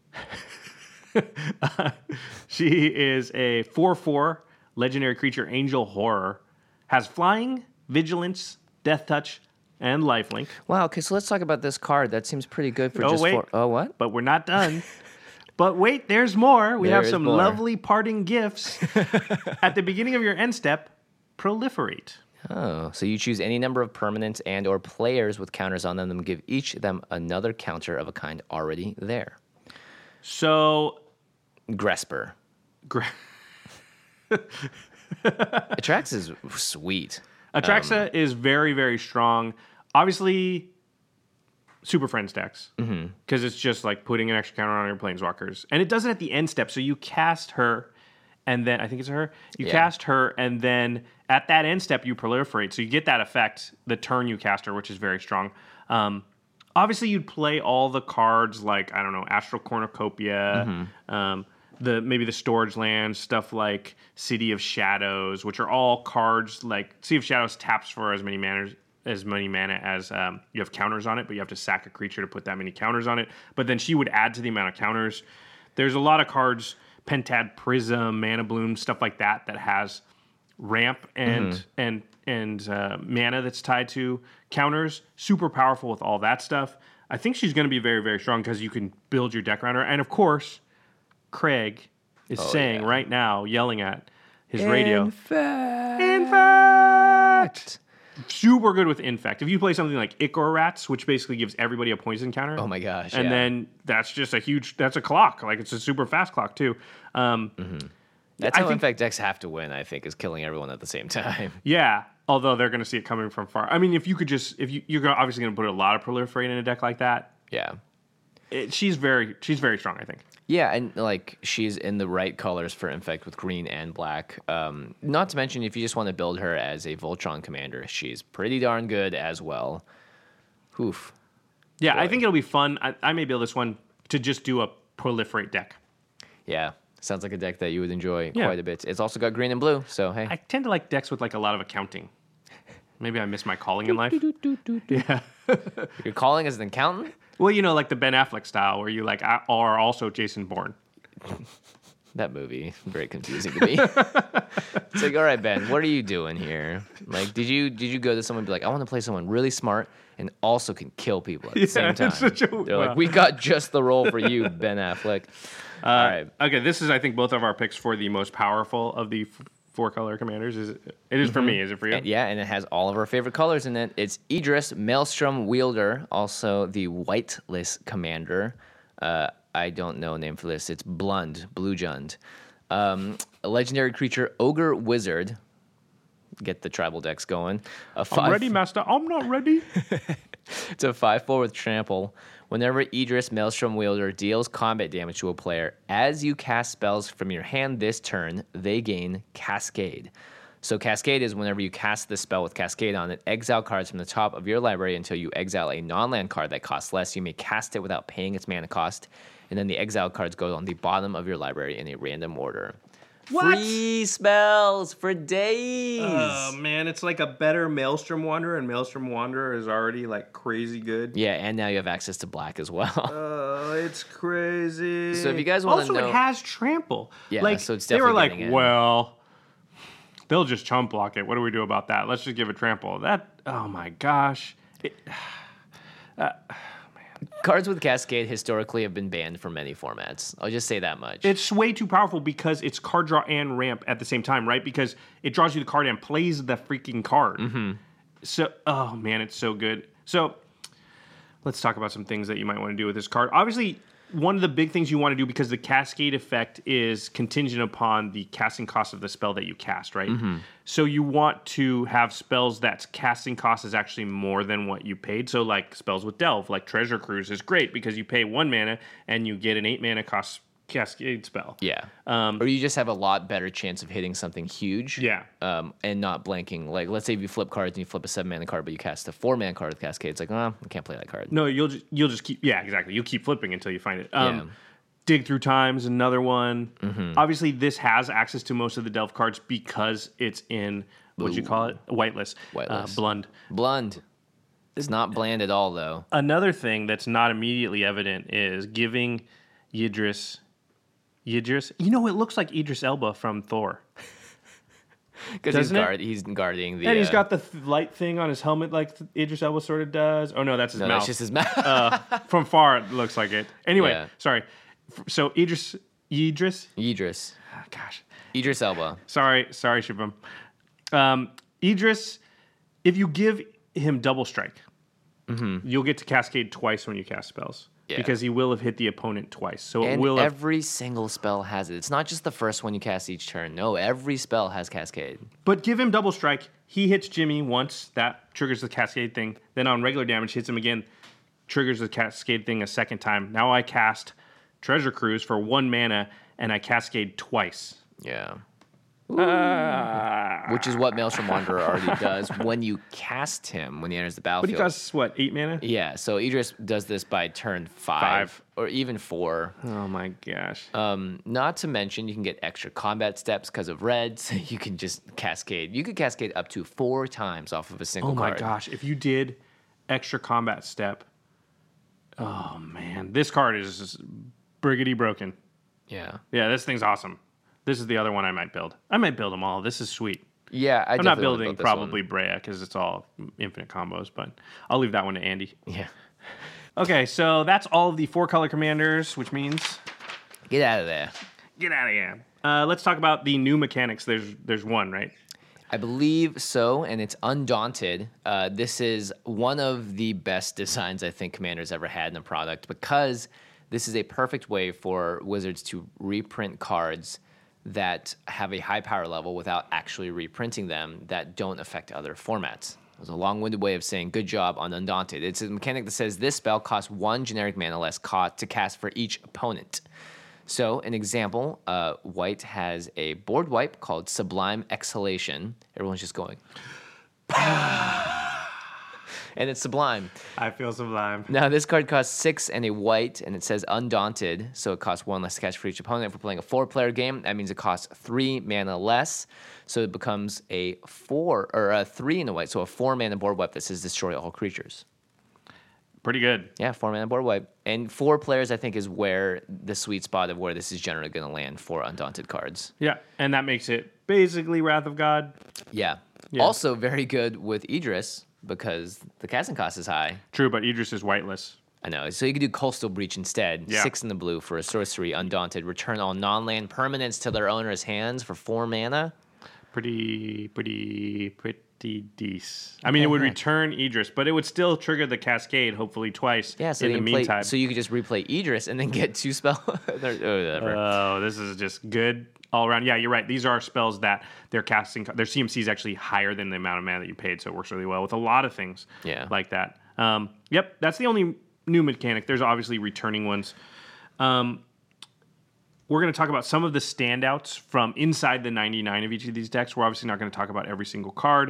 [SPEAKER 3] She is a 4/4 legendary creature, Angel Horror. Has flying, vigilance, death touch, and lifelink.
[SPEAKER 4] Wow. Okay, so let's talk about this card. That seems pretty good for
[SPEAKER 3] Oh,
[SPEAKER 4] what?
[SPEAKER 3] But we're not done. But wait, there's more. We have some lovely parting gifts. At the beginning of your end step, proliferate.
[SPEAKER 4] Oh, so you choose any number of permanents and or players with counters on them and give each of them another counter of a kind already there.
[SPEAKER 3] So...
[SPEAKER 4] Gresper. Atraxa is sweet.
[SPEAKER 3] Atraxa is very, very strong. Obviously, Super Friends decks. Because it's just like putting an extra counter on your Planeswalkers. And it does it at the end step. So you cast her, and then, I think it's her. You cast her, and then at that end step, you proliferate. So you get that effect the turn you cast her, which is very strong. Obviously, you'd play all the cards like, I don't know, Astral Cornucopia, maybe the storage lands, stuff like City of Shadows, which are all cards like City of Shadows taps for as many mana as you have counters on it, but you have to sack a creature to put that many counters on it. But then she would add to the amount of counters. There's a lot of cards, Pentad Prism, Mana Bloom, stuff like that has ramp and mana that's tied to counters. Super powerful with all that stuff. I think she's going to be very, very strong because you can build your deck around her. And of course, Craig is saying right now, yelling at his radio. Infect! Super good with Infect. If you play something like Ichor Rats, which basically gives everybody a poison counter.
[SPEAKER 4] Oh my gosh.
[SPEAKER 3] And then that's just that's a clock. Like it's a super fast clock too.
[SPEAKER 4] That's how Infect decks have to win, I think, is killing everyone at the same time.
[SPEAKER 3] Yeah. Although they're going to see it coming from far. I mean, if you're obviously going to put a lot of Proliferate in a deck like that.
[SPEAKER 4] Yeah.
[SPEAKER 3] She's very strong, I think.
[SPEAKER 4] Yeah, and like she's in the right colors for Infect with green and black. Not to mention, if you just want to build her as a Voltron commander, she's pretty darn good as well. Oof.
[SPEAKER 3] Yeah,
[SPEAKER 4] Boy.
[SPEAKER 3] I think it'll be fun. I may build this one to just do a Proliferate deck.
[SPEAKER 4] Yeah, sounds like a deck that you would enjoy quite a bit. It's also got green and blue, so hey.
[SPEAKER 3] I tend to like decks with like a lot of accounting. Maybe I miss my calling in life. Yeah.
[SPEAKER 4] Your calling as an accountant?
[SPEAKER 3] Well, like the Ben Affleck style, where you like are also Jason Bourne.
[SPEAKER 4] That movie, very confusing to me. It's like, all right, Ben, what are you doing here? Like, did you go to someone and be like, I want to play someone really smart and also can kill people at the same time? They're like, we got just the role for you, Ben Affleck. All right.
[SPEAKER 3] Okay, this is, I think, both of our picks for the most powerful of the four-color commanders. It is for me. Is it for you?
[SPEAKER 4] And it has all of our favorite colors in it. It's Idris, Maelstrom Wielder, also the whitelist commander. I don't know a name for this. It's Blund, Blue Jund. A legendary creature, Ogre Wizard. Get the tribal decks going.
[SPEAKER 3] I'm ready, Master. I'm not ready.
[SPEAKER 4] It's a 5/4 with trample. Whenever Idris, Maelstrom Wielder, deals combat damage to a player, as you cast spells from your hand this turn, they gain Cascade. So Cascade is whenever you cast the spell with Cascade on it, exile cards from the top of your library until you exile a non-land card that costs less. You may cast it without paying its mana cost, and then the exile cards go on the bottom of your library in a random order.
[SPEAKER 3] What?
[SPEAKER 4] Free spells for days.
[SPEAKER 3] Oh, man, it's like a better Maelstrom Wanderer, and Maelstrom Wanderer is already like crazy good.
[SPEAKER 4] Yeah, and now you have access to black as well.
[SPEAKER 3] Oh, it's crazy.
[SPEAKER 4] So if you guys want to know...
[SPEAKER 3] Also, it has trample.
[SPEAKER 4] Yeah,
[SPEAKER 3] like,
[SPEAKER 4] so it's
[SPEAKER 3] they
[SPEAKER 4] definitely
[SPEAKER 3] were like,
[SPEAKER 4] getting in.
[SPEAKER 3] well, they'll just chump block it. What do we do about that? Let's just give it trample. Oh my gosh.
[SPEAKER 4] Cards with Cascade historically have been banned from many formats. I'll just say that much.
[SPEAKER 3] It's way too powerful because it's card draw and ramp at the same time, right? Because it draws you the card and plays the freaking card. Mm-hmm. So, oh man, it's so good. So, let's talk about some things that you might want to do with this card. Obviously, one of the big things you want to do, because the Cascade effect is contingent upon the casting cost of the spell that you cast, right? Mm-hmm. So you want to have spells that's casting cost is actually more than what you paid. So like spells with Delve, like Treasure Cruise is great because you pay 1 mana and you get an 8 mana cost Cascade spell.
[SPEAKER 4] Yeah. Or you just have a lot better chance of hitting something huge.
[SPEAKER 3] Yeah.
[SPEAKER 4] And not blanking. Like, let's say if you flip cards and you flip a 7 mana card, but you cast a 4 mana card with Cascade, it's like, I can't play that card.
[SPEAKER 3] No, you'll just keep. Yeah, exactly. You'll keep flipping until you find it.
[SPEAKER 4] Yeah.
[SPEAKER 3] Dig Through Time is another one.
[SPEAKER 4] Mm-hmm.
[SPEAKER 3] Obviously, this has access to most of the Delve cards because it's in what'd you call it? Whitelist. Blund.
[SPEAKER 4] Blund. It's not bland at all, though.
[SPEAKER 3] Another thing that's not immediately evident is giving Idris. It looks like Idris Elba from Thor.
[SPEAKER 4] Because he's guarding the...
[SPEAKER 3] And he's got the light thing on his helmet like Idris Elba sort of does. Oh, no, that's his mouth.
[SPEAKER 4] That's just his mouth.
[SPEAKER 3] From far, it looks like it. Anyway,
[SPEAKER 4] Yeah.
[SPEAKER 3] Sorry. So Idris?
[SPEAKER 4] Oh,
[SPEAKER 3] gosh.
[SPEAKER 4] Idris Elba.
[SPEAKER 3] Sorry, Shubham. Idris, if you give him double strike, you'll get to Cascade twice when you cast spells.
[SPEAKER 4] Yeah.
[SPEAKER 3] Because he will have hit the opponent twice. So
[SPEAKER 4] And
[SPEAKER 3] it will
[SPEAKER 4] every single spell has it. It's not just the first one you cast each turn. No, every spell has Cascade.
[SPEAKER 3] But give him double strike. He hits Jimmy once. That triggers the Cascade thing. Then on regular damage, hits him again. Triggers the Cascade thing a second time. Now I cast Treasure Cruise for 1 mana, and I Cascade twice.
[SPEAKER 4] Yeah. Which is what Maelstrom Wanderer already does when you cast him when he enters the
[SPEAKER 3] But
[SPEAKER 4] battlefield.
[SPEAKER 3] he costs, what, 8 mana?
[SPEAKER 4] Yeah, so Idris does this by turn 5 or even 4.
[SPEAKER 3] Oh, my gosh.
[SPEAKER 4] Not to mention, you can get extra combat steps because of red, so you can just cascade. You could cascade up to 4 times off of a single
[SPEAKER 3] Oh,
[SPEAKER 4] card.
[SPEAKER 3] my gosh. If you did extra combat step, oh, man. This card is just briggity broken.
[SPEAKER 4] Yeah.
[SPEAKER 3] Yeah, this thing's awesome. This is the other one I might build. I might build them all. This is sweet.
[SPEAKER 4] Yeah,
[SPEAKER 3] I'm not building probably Breya because it's all infinite combos, but I'll leave that one to Andy.
[SPEAKER 4] Yeah.
[SPEAKER 3] Okay, so that's all of the 4-color commanders, which means
[SPEAKER 4] Get out of there.
[SPEAKER 3] get out of here. Let's talk about the new mechanics. There's one, right?
[SPEAKER 4] I believe so, and it's Undaunted. This is one of the best designs I think Commander's ever had in a product because this is a perfect way for Wizards to reprint cards that have a high power level without actually reprinting them that don't affect other formats. It was a long-winded way of saying good job on Undaunted. It's a mechanic that says this spell costs 1 generic mana less to cast for each opponent. So, an example, White has a board wipe called Sublime Exhalation. Everyone's just going, and it's sublime.
[SPEAKER 3] I feel sublime.
[SPEAKER 4] Now, this card costs 6 and a white, and it says Undaunted, so it costs 1 less to cast for each opponent. If we're playing a 4-player game, that means it costs 3 mana less, so it becomes a 4 or a 3 and a white, so a 4-mana board wipe that says Destroy all creatures.
[SPEAKER 3] Pretty good.
[SPEAKER 4] Yeah, 4-mana board wipe. And 4 players, I think, is where the sweet spot of where this is generally going to land for Undaunted cards.
[SPEAKER 3] Yeah, and that makes it basically Wrath of God.
[SPEAKER 4] Yeah.
[SPEAKER 3] Yeah.
[SPEAKER 4] Also very good with Idris because the casting cost is high.
[SPEAKER 3] True, but Idris is whiteless.
[SPEAKER 4] I know. So you could do Coastal Breach instead.
[SPEAKER 3] Yeah.
[SPEAKER 4] 6 in the blue for a sorcery, Undaunted. Return all non-land permanents to their owner's hands for 4 mana.
[SPEAKER 3] Pretty decent. I mean, it would return Idris, but it would still trigger the cascade, hopefully twice
[SPEAKER 4] Yeah, so
[SPEAKER 3] in the
[SPEAKER 4] you can
[SPEAKER 3] meantime.
[SPEAKER 4] so you could just replay Idris and then get 2 spell. Whatever.
[SPEAKER 3] Oh, this is just good all around. Yeah, you're right. These are spells that their casting, their CMC is actually higher than the amount of mana that you paid, so it works really well with a lot of things like that. Yep, that's the only new mechanic. There's obviously returning ones. We're going to talk about some of the standouts from inside the 99 of each of these decks. We're obviously not going to talk about every single card.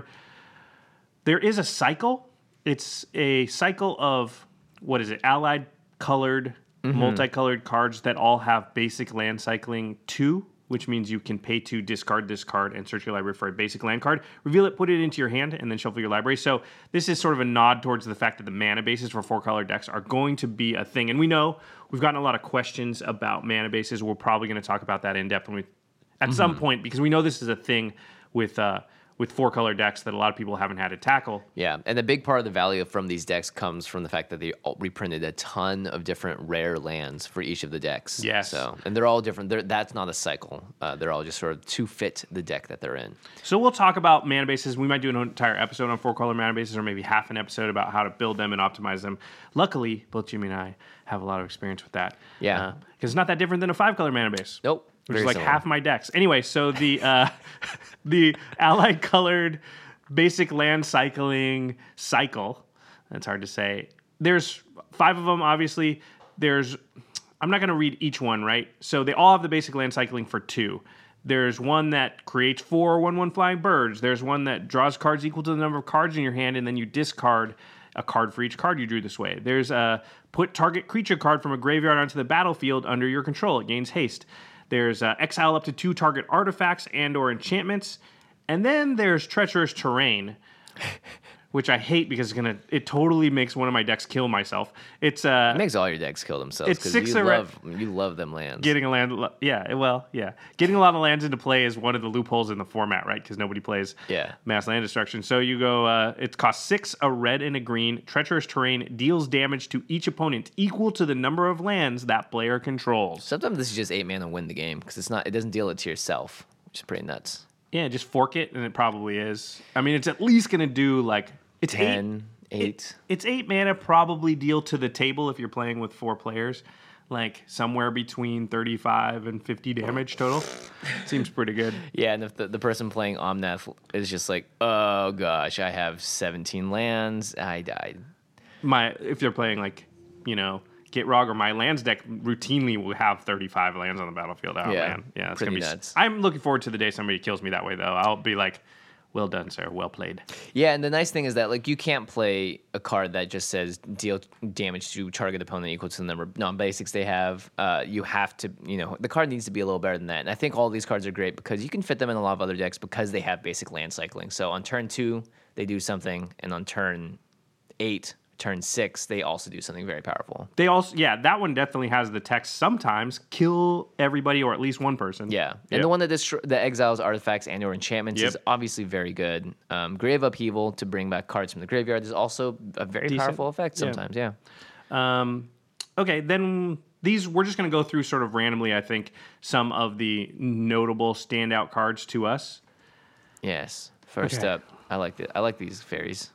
[SPEAKER 3] There is a cycle. It's a cycle of, what is it, allied colored, multicolored cards that all have basic land cycling 2, which means you can pay to discard this card and search your library for a basic land card, reveal it, put it into your hand, and then shuffle your library. So this is sort of a nod towards the fact that the mana bases for 4-color decks are going to be a thing. And we know we've gotten a lot of questions about mana bases. We're probably going to talk about that in depth at some point, because we know this is a thing with 4-color decks that a lot of people haven't had to tackle.
[SPEAKER 4] Yeah, and a big part of the value from these decks comes from the fact that they reprinted a ton of different rare lands for each of the decks.
[SPEAKER 3] Yes.
[SPEAKER 4] So, and they're all different. That's not a cycle. They're all just sort of to fit the deck that they're in.
[SPEAKER 3] So we'll talk about mana bases. We might do an entire episode on 4-color mana bases, or maybe half an episode about how to build them and optimize them. Luckily, both Jimmy and I have a lot of experience with that.
[SPEAKER 4] Yeah.
[SPEAKER 3] Because it's not that different than a 5-color mana base.
[SPEAKER 4] Nope.
[SPEAKER 3] Which is
[SPEAKER 4] Very
[SPEAKER 3] like
[SPEAKER 4] similar.
[SPEAKER 3] half my decks. Anyway, so the the allied colored basic land cycling cycle. That's hard to say. There's 5 of them, obviously. I'm not going to read each one, right? So they all have the basic land cycling for 2. There's one that creates 4 1/1 flying birds. There's one that draws cards equal to the number of cards in your hand, and then you discard a card for each card you drew this way. There's a put target creature card from a graveyard onto the battlefield under your control. It gains haste. There's exile up to 2 target artifacts and or enchantments. And then there's Treacherous Terrain, which I hate because it totally makes one of my decks kill myself. It
[SPEAKER 4] makes all your decks kill themselves
[SPEAKER 3] It's
[SPEAKER 4] because
[SPEAKER 3] 6
[SPEAKER 4] you love them lands.
[SPEAKER 3] getting a land. Yeah, well, yeah. Getting a lot of lands into play is one of the loopholes in the format, right? Because nobody plays mass land destruction. So you go, it costs 6, a red and a green. Treacherous Terrain deals damage to each opponent equal to the number of lands that player controls.
[SPEAKER 4] Sometimes this is just 8 mana win the game because it doesn't deal it to yourself, which is pretty nuts.
[SPEAKER 3] Yeah, just fork it, and it probably is. I mean, it's at least going to do like... It's
[SPEAKER 4] 10, 8.
[SPEAKER 3] It's 8 mana, probably deal to the table if you're playing with 4 players. Like somewhere between 35 and 50 damage total. Seems pretty good.
[SPEAKER 4] Yeah, and if the person playing Omnath is just like, oh gosh, I have 17 lands, I died.
[SPEAKER 3] If they're playing like, Gitrog or my lands deck routinely will have 35 lands on the battlefield. Oh, man. Yeah, it's going to be
[SPEAKER 4] nuts.
[SPEAKER 3] I'm looking forward to the day somebody kills me that way, though. I'll be like, well done, sir. Well played.
[SPEAKER 4] Yeah, and the nice thing is that like you can't play a card that just says deal damage to target opponent equal to the number of non-basics they have. You have to, the card needs to be a little better than that. And I think all these cards are great because you can fit them in a lot of other decks because they have basic land cycling. So on turn 2, they do something, and on turn 8, turn 6, they also do something very powerful.
[SPEAKER 3] They also, that one definitely has the text sometimes kill everybody or at least one person.
[SPEAKER 4] Yeah, and the one that exiles artifacts and or enchantments is obviously very good. Grave Upheaval to bring back cards from the graveyard is also a very powerful effect sometimes,
[SPEAKER 3] Okay, then we're just going to go through sort of randomly, I think, some of the notable standout cards to us.
[SPEAKER 4] Yes. First up, I like these fairies.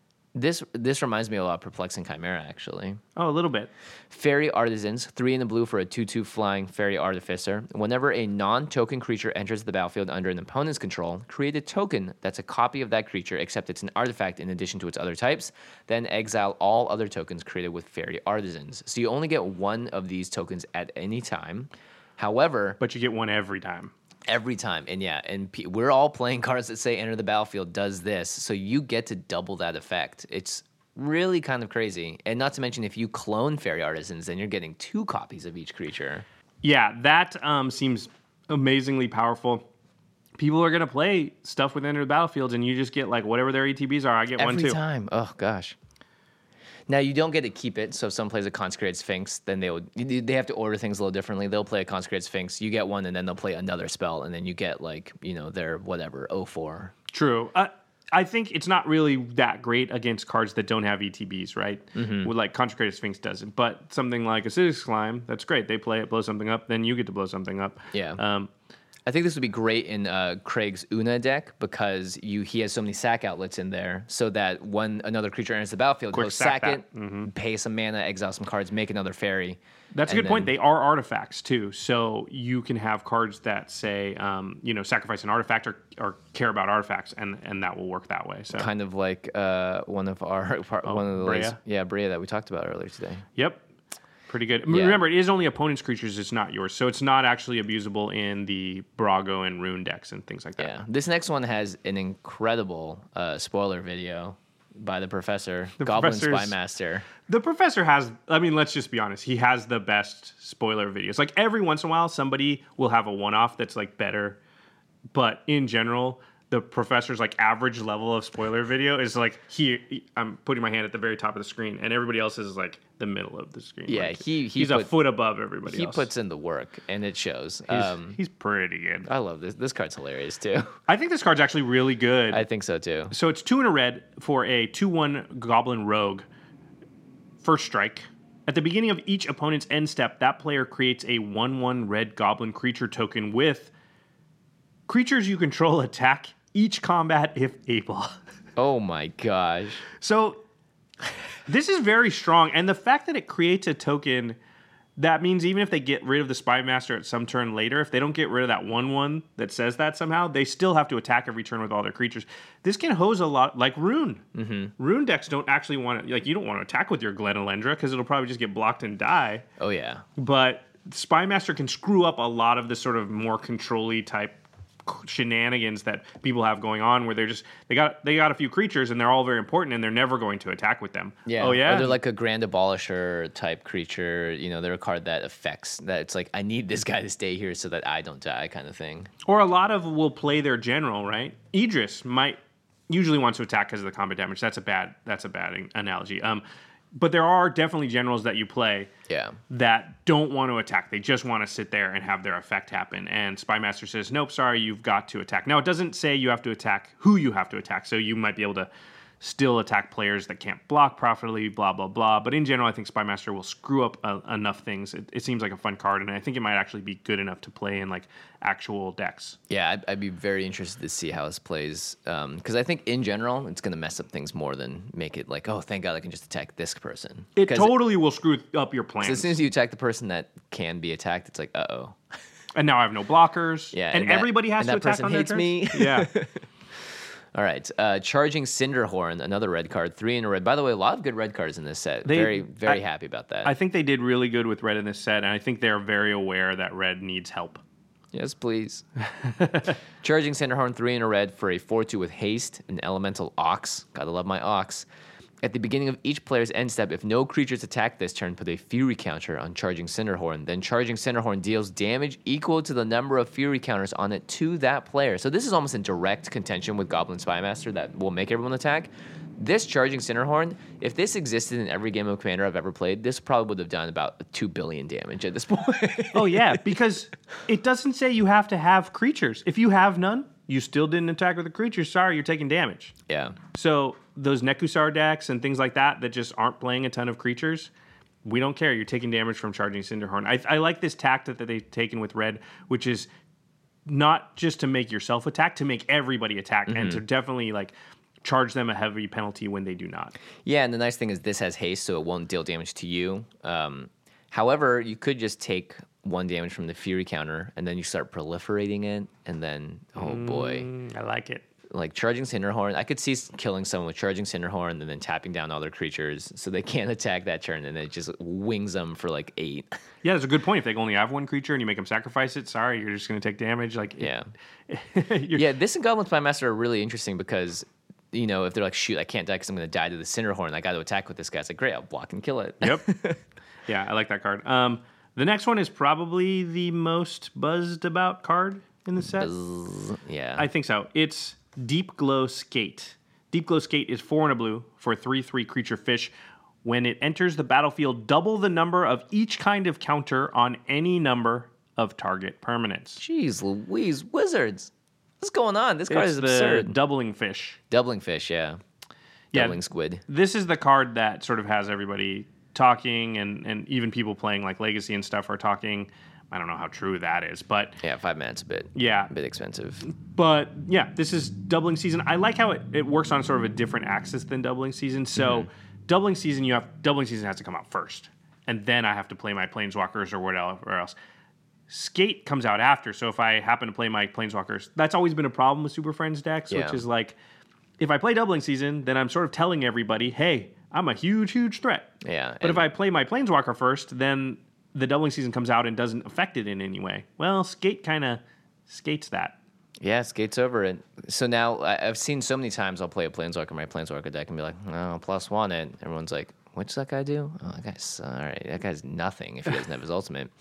[SPEAKER 4] This reminds me a lot of Perplexing Chimera, actually.
[SPEAKER 3] Oh, a little bit.
[SPEAKER 4] Fairy Artisans, 3 in the blue for a 2/2 flying Fairy Artificer. Whenever a non-token creature enters the battlefield under an opponent's control, create a token that's a copy of that creature, except it's an artifact in addition to its other types. Then exile all other tokens created with Fairy Artisans. So you only get one of these tokens at any time. However...
[SPEAKER 3] But you get one every time.
[SPEAKER 4] Every time. And we're all playing cards that say enter the battlefield does this, so you get to double that effect. It's really kind of crazy. And not to mention, if you clone Fairy Artisans, then you're getting 2 copies of each creature.
[SPEAKER 3] Yeah, that seems amazingly powerful. People are going to play stuff with enter the battlefield, and you just get like whatever their ETBs are. I get one too.
[SPEAKER 4] Every time. Oh, gosh. Now, you don't get to keep it, so if someone plays a Consecrated Sphinx, then they have to order things a little differently. They'll play a Consecrated Sphinx, you get one, and then they'll play another spell, and then you get, their whatever, 04.
[SPEAKER 3] True. I think it's not really that great against cards that don't have ETBs, right? Mm-hmm. With, like, Consecrated Sphinx doesn't. But something like Acidic Slime, that's great. They play it, blow something up, then you get to blow something up.
[SPEAKER 4] Yeah. I think this would be great in Craig's Una deck because he has so many sack outlets in there, so that when another creature enters the battlefield, he'll sack it, pay some mana, exile some cards, make another fairy.
[SPEAKER 3] That's a good point. They are artifacts too, so you can have cards that say, sacrifice an artifact or care about artifacts, and that will work that way. So
[SPEAKER 4] kind of like one of the
[SPEAKER 3] Brea?
[SPEAKER 4] Brea that we talked about earlier today.
[SPEAKER 3] Yep. Pretty good.
[SPEAKER 4] Yeah.
[SPEAKER 3] Remember, it is only opponent's creatures. It's not yours. So it's not actually abusable in the Brago and Rune decks and things like that.
[SPEAKER 4] Yeah. This next one has an incredible spoiler video by the Professor, Goblin Spy Master.
[SPEAKER 3] The Professor has, let's just be honest. He has the best spoiler videos. Like every once in a while, somebody will have a one-off that's like better. But in general, the Professor's like average level of spoiler video is like I'm putting my hand at the very top of the screen, and everybody else is like the middle of the screen.
[SPEAKER 4] Yeah,
[SPEAKER 3] like, he's a foot above everybody else.
[SPEAKER 4] He puts in the work, and it shows.
[SPEAKER 3] He's pretty good.
[SPEAKER 4] I love this. This card's hilarious too.
[SPEAKER 3] I think this card's actually really good.
[SPEAKER 4] I think so too.
[SPEAKER 3] So it's 2 and a red for a 2/1 Goblin Rogue. First strike. At the beginning of each opponent's end step, that player creates a 1/1 red Goblin creature token with creatures you control attack each combat if able.
[SPEAKER 4] Oh my gosh.
[SPEAKER 3] So this is very strong. And the fact that it creates a token, that means even if they get rid of the Spy Master at some turn later, if they don't get rid of that 1/1 that says that somehow, they still have to attack every turn with all their creatures. This can hose a lot, like Rune. Mm-hmm. Rune decks don't actually want to, you don't want to attack with your Glenelendra because it'll probably just get blocked and die.
[SPEAKER 4] Oh yeah.
[SPEAKER 3] But Spy Master can screw up a lot of the sort of more control-y type shenanigans that people have going on, where they got a few creatures and they're all very important and they're never going to attack with them.
[SPEAKER 4] Yeah.
[SPEAKER 3] Oh yeah.
[SPEAKER 4] Or they're like a Grand Abolisher type creature. They're a card that affects that. It's like I need this guy to stay here so that I don't die, kind of thing.
[SPEAKER 3] Or a lot of will play their general, right? Idris usually wants to attack because of the combat damage. That's a bad analogy. But there are definitely generals that you play that don't want to attack. They just want to sit there and have their effect happen. And Spy Master says, nope, sorry, you've got to attack. Now, it doesn't say you have to attack who you have to attack. So you might be able to still attack players that can't block properly, blah, blah, blah. But in general, I think Spy Master will screw up enough things. It seems like a fun card, and I think it might actually be good enough to play in like actual decks.
[SPEAKER 4] Yeah, I'd be very interested to see how this plays. Because I think in general, it's going to mess up things more than make it like, oh, thank God I can just attack this person.
[SPEAKER 3] It totally will screw up your plans.
[SPEAKER 4] As soon as you attack the person that can be attacked, it's like, uh-oh.
[SPEAKER 3] And now I have no blockers.
[SPEAKER 4] Yeah,
[SPEAKER 3] and everybody has to attack on their turn.
[SPEAKER 4] And that person hates me.
[SPEAKER 3] Yeah.
[SPEAKER 4] All right. Charging Cinderhorn, another red card, 3 in a red. By the way, a lot of good red cards in this set. Very happy about that.
[SPEAKER 3] I think they did really good with red in this set, and I think they're very aware that red needs help.
[SPEAKER 4] Yes, please. Charging Cinderhorn, 3 in a red for a 4/2 with haste, an elemental ox. Gotta love my ox. At the beginning of each player's end step, if no creatures attack this turn, put a Fury counter on Charging Cinderhorn. Then Charging Cinderhorn deals damage equal to the number of Fury counters on it to that player. So this is almost in direct contention with Goblin Spymaster that will make everyone attack. This Charging Cinderhorn, if this existed in every game of Commander I've ever played, this probably would have done about 2 billion damage at this point.
[SPEAKER 3] Oh, yeah, because it doesn't say you have to have creatures. If you have none, you still didn't attack with a creature. Sorry, you're taking damage.
[SPEAKER 4] Yeah.
[SPEAKER 3] So those Nekusar decks and things like that just aren't playing a ton of creatures, we don't care. You're taking damage from Charging Cinderhorn. I like this tact that they've taken with red, which is not just to make yourself attack, to make everybody attack, and to definitely charge them a heavy penalty when they do not.
[SPEAKER 4] Yeah, and the nice thing is this has haste, so it won't deal damage to you. However, you could just take 1 damage from the Fury counter, and then you start proliferating it, and then, oh boy.
[SPEAKER 3] I like it.
[SPEAKER 4] Like Charging Cinderhorn, I could see killing someone with Charging Cinderhorn and then tapping down other creatures so they can't attack that turn, and it just wings them for 8.
[SPEAKER 3] Yeah, that's a good point. If they only have 1 creature and you make them sacrifice it, sorry, you're just going to take damage.
[SPEAKER 4] Yeah. Yeah, this and Goblin Spymaster are really interesting because, if they're like, shoot, I can't die because I'm going to die to the Cinderhorn, I got to attack with this guy. It's like, great, I'll block and kill it.
[SPEAKER 3] Yep. Yeah, I like that card. The next one is probably the most buzzed about card in the set.
[SPEAKER 4] Yeah.
[SPEAKER 3] I think so. It's Deep Glow Skate. Deep Glow Skate is 4 and a blue for a 3/3 creature fish. When it enters the battlefield, double the number of each kind of counter on any number of target permanents.
[SPEAKER 4] Jeez Louise, wizards. What's going on? This card is absurd.
[SPEAKER 3] The Doubling Fish.
[SPEAKER 4] Doubling Fish, yeah. Doubling Squid.
[SPEAKER 3] This is the card that sort of has everybody talking, and even people playing Legacy and stuff are talking. I don't know how true that is, but...
[SPEAKER 4] Yeah, 5 minutes a bit expensive.
[SPEAKER 3] But, yeah, this is Doubling Season. I like how it works on sort of a different axis than Doubling Season. So, Doubling Season has to come out first. And then I have to play my Planeswalkers or whatever else. Skate comes out after, so if I happen to play my Planeswalkers... That's always been a problem with Super Friends decks, which is if I play Doubling Season, then I'm sort of telling everybody, hey, I'm a huge, huge threat.
[SPEAKER 4] Yeah.
[SPEAKER 3] But if I play my Planeswalker first, then... the Doubling Season comes out and doesn't affect it in any way. Well, Skate kind of skates that.
[SPEAKER 4] Yeah, skates over it. So now I've seen so many times I'll play a Planeswalker, my Planeswalker deck, and be like, oh, +1 it. Everyone's like, what's that guy do? Oh, that guy's nothing if he doesn't have his ultimate.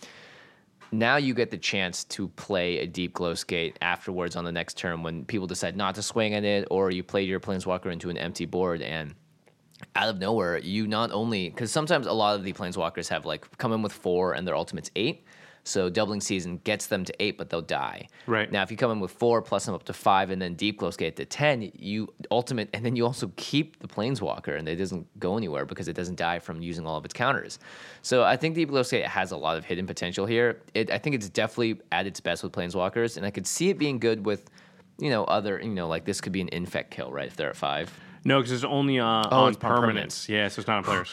[SPEAKER 4] Now you get the chance to play a Deep Glow Skate afterwards on the next turn when people decide not to swing at it, or you play your Planeswalker into an empty board, and out of nowhere, you not only... because sometimes a lot of the Planeswalkers have, come in with 4 and their ultimate's 8. So Doubling Season gets them to 8, but they'll die.
[SPEAKER 3] Right.
[SPEAKER 4] Now, if you come in with 4, plus them up to 5, and then Deep Glow Skate to 10, you ultimate... and then you also keep the Planeswalker, and it doesn't go anywhere because it doesn't die from using all of its counters. So I think Deep Glow Skate has a lot of hidden potential here. I think it's definitely at its best with Planeswalkers, and I could see it being good with, other... this could be an infect kill, right, if they're at 5.
[SPEAKER 3] No, because it's only on permanents. Yeah, so it's not on players.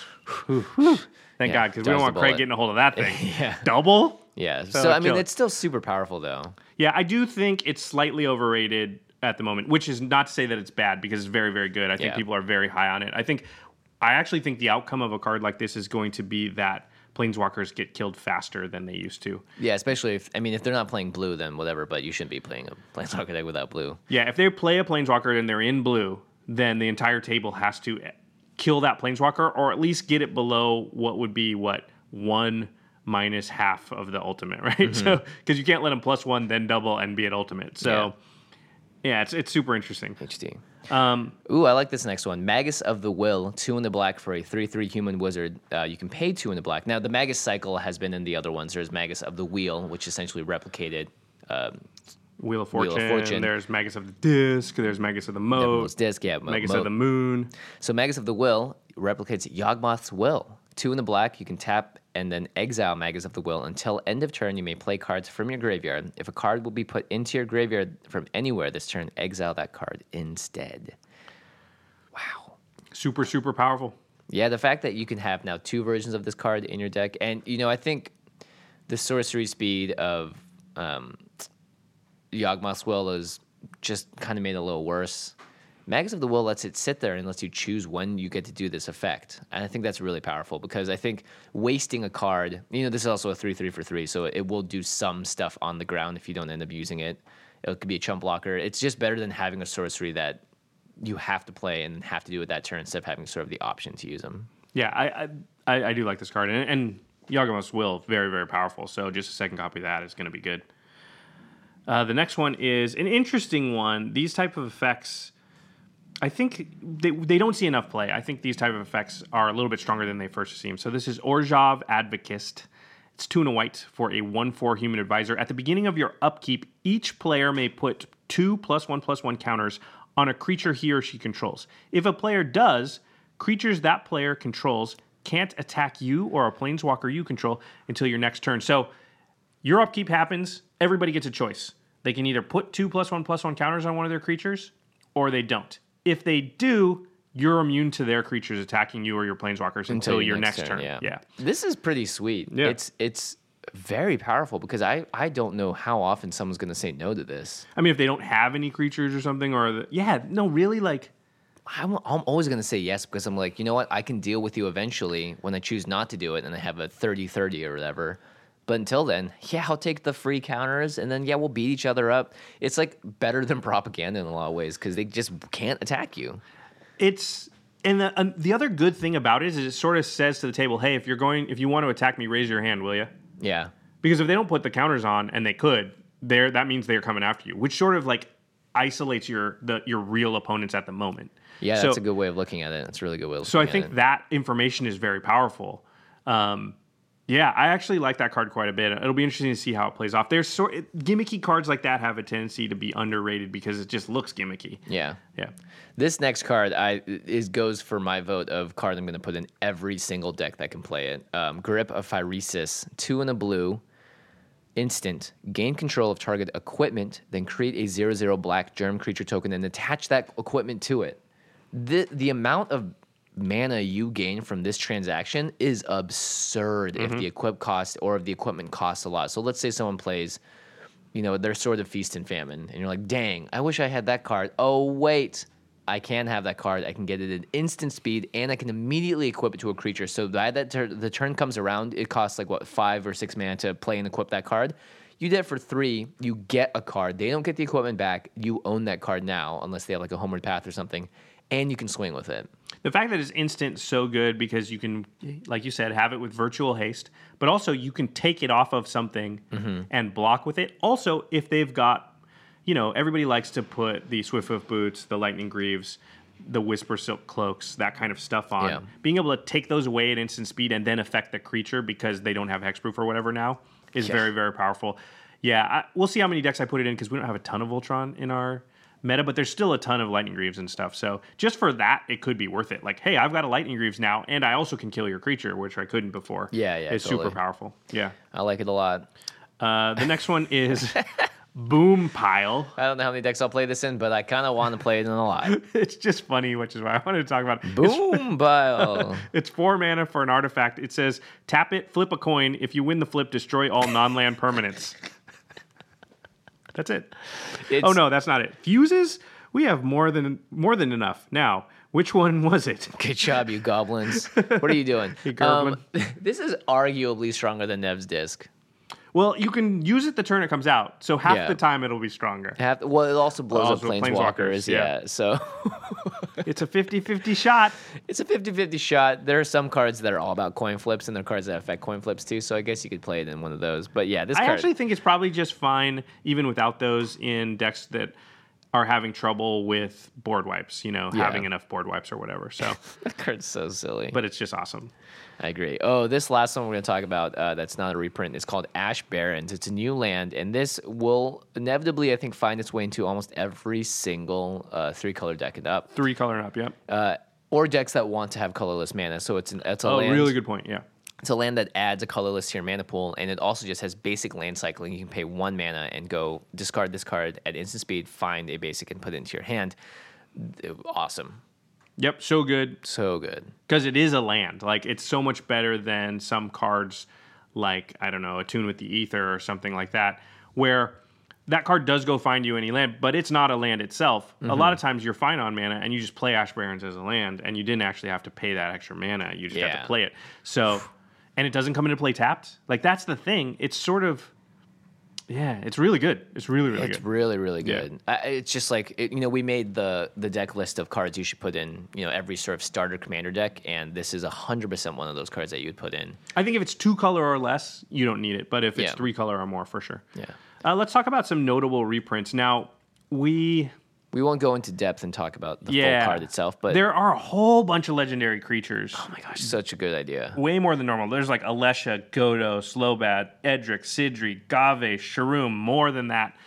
[SPEAKER 3] Thank God, because we don't want Craig getting a hold of that thing.
[SPEAKER 4] Yeah.
[SPEAKER 3] Double?
[SPEAKER 4] Yeah. So I mean, it's still super powerful, though.
[SPEAKER 3] Yeah, I do think it's slightly overrated at the moment, which is not to say that it's bad, because it's very, very good. I think people are very high on it. I actually think the outcome of a card like this is going to be that Planeswalkers get killed faster than they used to.
[SPEAKER 4] Yeah, especially if they're not playing blue, then whatever, but you shouldn't be playing a Planeswalker deck without blue.
[SPEAKER 3] Yeah, if they play a Planeswalker and they're in blue, then the entire table has to kill that Planeswalker, or at least get it below what would be 1 minus half of the ultimate, right? So because you can't let them +1 then double and be at ultimate. So yeah, it's super interesting.
[SPEAKER 4] HD. I like this next one. Magus of the Will, 2 in the black for a 3/3 human wizard. You can pay 2 in the black. Now the Magus cycle has been in the other ones. There's Magus of the Wheel, which essentially replicated
[SPEAKER 3] Wheel of Fortune. There's Magus of the Disc. There's Magus of the Moat. Magus of the Moon.
[SPEAKER 4] So Magus of the Will replicates Yawgmoth's Will. 2 in the black, you can tap and then exile Magus of the Will. Until end of turn, you may play cards from your graveyard. If a card will be put into your graveyard from anywhere this turn, exile that card instead. Wow.
[SPEAKER 3] Super, super powerful.
[SPEAKER 4] Yeah, the fact that you can have now 2 versions of this card in your deck. And, I think the sorcery speed of Yawgmoth's Will is just kind of made a little worse. Magus of the Will lets it sit there and lets you choose when you get to do this effect. And I think that's really powerful because I think wasting a card, this is also a 3/3 for 3, so it will do some stuff on the ground if you don't end up using it. It could be a chump blocker. It's just better than having a sorcery that you have to play and have to do it that turn instead of having sort of the option to use them.
[SPEAKER 3] Yeah, I do like this card. And Yawgmoth's Will, very, very powerful. So just a second copy of that is going to be good. The next one is an interesting one. These type of effects, I think they don't see enough play. I think these type of effects are a little bit stronger than they first seem. So this is Orzhov Advocist. It's 2 and a white for a 1/4 human advisor. At the beginning of your upkeep, each player may put 2 +1/+1 counters on a creature he or she controls. If a player does, creatures that player controls can't attack you or a planeswalker you control until your next turn. So your upkeep happens, everybody gets a choice. They can either put 2 +1/+1 counters on one of their creatures, or they don't. If they do, you're immune to their creatures attacking you or your planeswalkers until your next turn. Yeah.
[SPEAKER 4] This is pretty sweet.
[SPEAKER 3] Yeah.
[SPEAKER 4] It's very powerful because I don't know how often someone's going to say no to this.
[SPEAKER 3] I mean, if they don't have any creatures or something, really, like...
[SPEAKER 4] I'm always going to say yes because I'm like, you know what? I can deal with you eventually when I choose not to do it and I have a 30-30 or whatever. But until then, I'll take the free counters and then, we'll beat each other up. It's like better than propaganda in a lot of ways because they just can't attack you.
[SPEAKER 3] And the other good thing about it is it sort of says to the table, hey, if you want to attack me, raise your hand, will you?
[SPEAKER 4] Yeah.
[SPEAKER 3] Because if they don't put the counters on, and they could, that means they're coming after you, which sort of like isolates your real opponents at the moment.
[SPEAKER 4] Yeah, that's a good way of looking at it. That's a really good way of looking at it.
[SPEAKER 3] So I think that information is very powerful. I actually like that card quite a bit. It'll be interesting to see how it plays off. There's gimmicky cards like that have a tendency to be underrated because it just looks gimmicky.
[SPEAKER 4] Yeah.
[SPEAKER 3] Yeah.
[SPEAKER 4] This next card goes for my vote of card I'm going to put in every single deck that can play it. Grip of Phyresis, 2 and a blue, instant. Gain control of target equipment, then create a 0/0 black germ creature token and attach that equipment to it. The amount of mana you gain from this transaction is absurd if the equip cost or if the equipment costs a lot. So let's say someone plays, they're sort of Feast and Famine, and you're like, dang, I wish I had that card. Oh, wait, I can have that card. I can get it at instant speed, and I can immediately equip it to a creature. So by that the turn comes around, it costs 5 or 6 mana to play and equip that card. You did it for 3, you get a card. They don't get the equipment back. You own that card now, unless they have a Homeward Path or something, and you can swing with it.
[SPEAKER 3] The fact that it's instant is so good because you can, like you said, have it with virtual haste, but also you can take it off of something and block with it. Also, if they've got, everybody likes to put the Swiftfoot Boots, the Lightning Greaves, the Whisper Silk Cloaks, that kind of stuff on. Yeah. Being able to take those away at instant speed and then affect the creature because they don't have hexproof or whatever now is very, very powerful. Yeah, we'll see how many decks I put it in because we don't have a ton of Voltron in our meta, but there's still a ton of Lightning Greaves and stuff. So just for that, it could be worth it. Hey, I've got a Lightning Greaves now, and I also can kill your creature, which I couldn't before.
[SPEAKER 4] Yeah,
[SPEAKER 3] it's
[SPEAKER 4] totally.
[SPEAKER 3] super powerful. Yeah,
[SPEAKER 4] I like it a lot.
[SPEAKER 3] The next one is Boom Pile.
[SPEAKER 4] I don't know how many decks I'll play this in, but I kind of want to play it in a lot.
[SPEAKER 3] It's just funny, which is why I wanted to talk about it.
[SPEAKER 4] Boom Pile.
[SPEAKER 3] It's 4 mana for an artifact. It says, tap it, flip a coin. If you win the flip, destroy all non-land permanents. That's it. Oh, no, that's not it. Fuses? We have more than enough. Now, which one was it?
[SPEAKER 4] Good job, you goblins. What are you doing?
[SPEAKER 3] Hey, Gerblin.
[SPEAKER 4] This is arguably stronger than Nev's Disc.
[SPEAKER 3] Well, you can use it the turn it comes out, so half the time it'll be stronger.
[SPEAKER 4] It also blows up Planeswalkers. Yeah, so...
[SPEAKER 3] It's a 50-50 shot.
[SPEAKER 4] It's a 50-50 shot. There are some cards that are all about coin flips, and there are cards that affect coin flips too, so I guess you could play it in one of those. But yeah, I
[SPEAKER 3] actually think it's probably just fine, even without those, in decks that are having trouble with board wipes, having enough board wipes or whatever. So
[SPEAKER 4] that card's so silly.
[SPEAKER 3] But it's just awesome.
[SPEAKER 4] I agree. Oh, this last one we're going to talk about that's not a reprint. It's called Ash Barrens. It's a new land, and this will inevitably, I think, find its way into almost every single 3-color deck and up.
[SPEAKER 3] 3-color and up, yep.
[SPEAKER 4] Or decks that want to have colorless mana. So it's a land.
[SPEAKER 3] Really good point, yeah.
[SPEAKER 4] It's a land that adds a colorless to your mana pool, and it also just has basic land cycling. You can pay 1 mana and go discard this card at instant speed, find a basic, and put it into your hand. Awesome.
[SPEAKER 3] Yep, so good.
[SPEAKER 4] So good.
[SPEAKER 3] Because it is a land. It's so much better than some cards like, I don't know, Attune with the Ether or something like that, where that card does go find you any land, but it's not a land itself. A lot of times you're fine on mana and you just play Ash Barrens as a land and you didn't actually have to pay that extra mana. You just have to play it. So, and it doesn't come into play tapped. Like, that's the thing. It's sort of, it's really good. It's really, really good.
[SPEAKER 4] It's really, really good. It's just like, we made the deck list of cards you should put in, every sort of starter commander deck, and this is 100% one of those cards that you would put in.
[SPEAKER 3] I think if it's 2 color or less, you don't need it, but if it's 3 color or more, for sure.
[SPEAKER 4] Yeah.
[SPEAKER 3] Let's talk about some notable reprints. Now, we
[SPEAKER 4] won't go into depth and talk about the full card itself, but
[SPEAKER 3] there are a whole bunch of legendary creatures.
[SPEAKER 4] Oh my gosh, such a good idea.
[SPEAKER 3] Way more than normal. There's like Alesha, Godo, Slowbad, Edric, Sidri, Gave, Sharoom, more than that.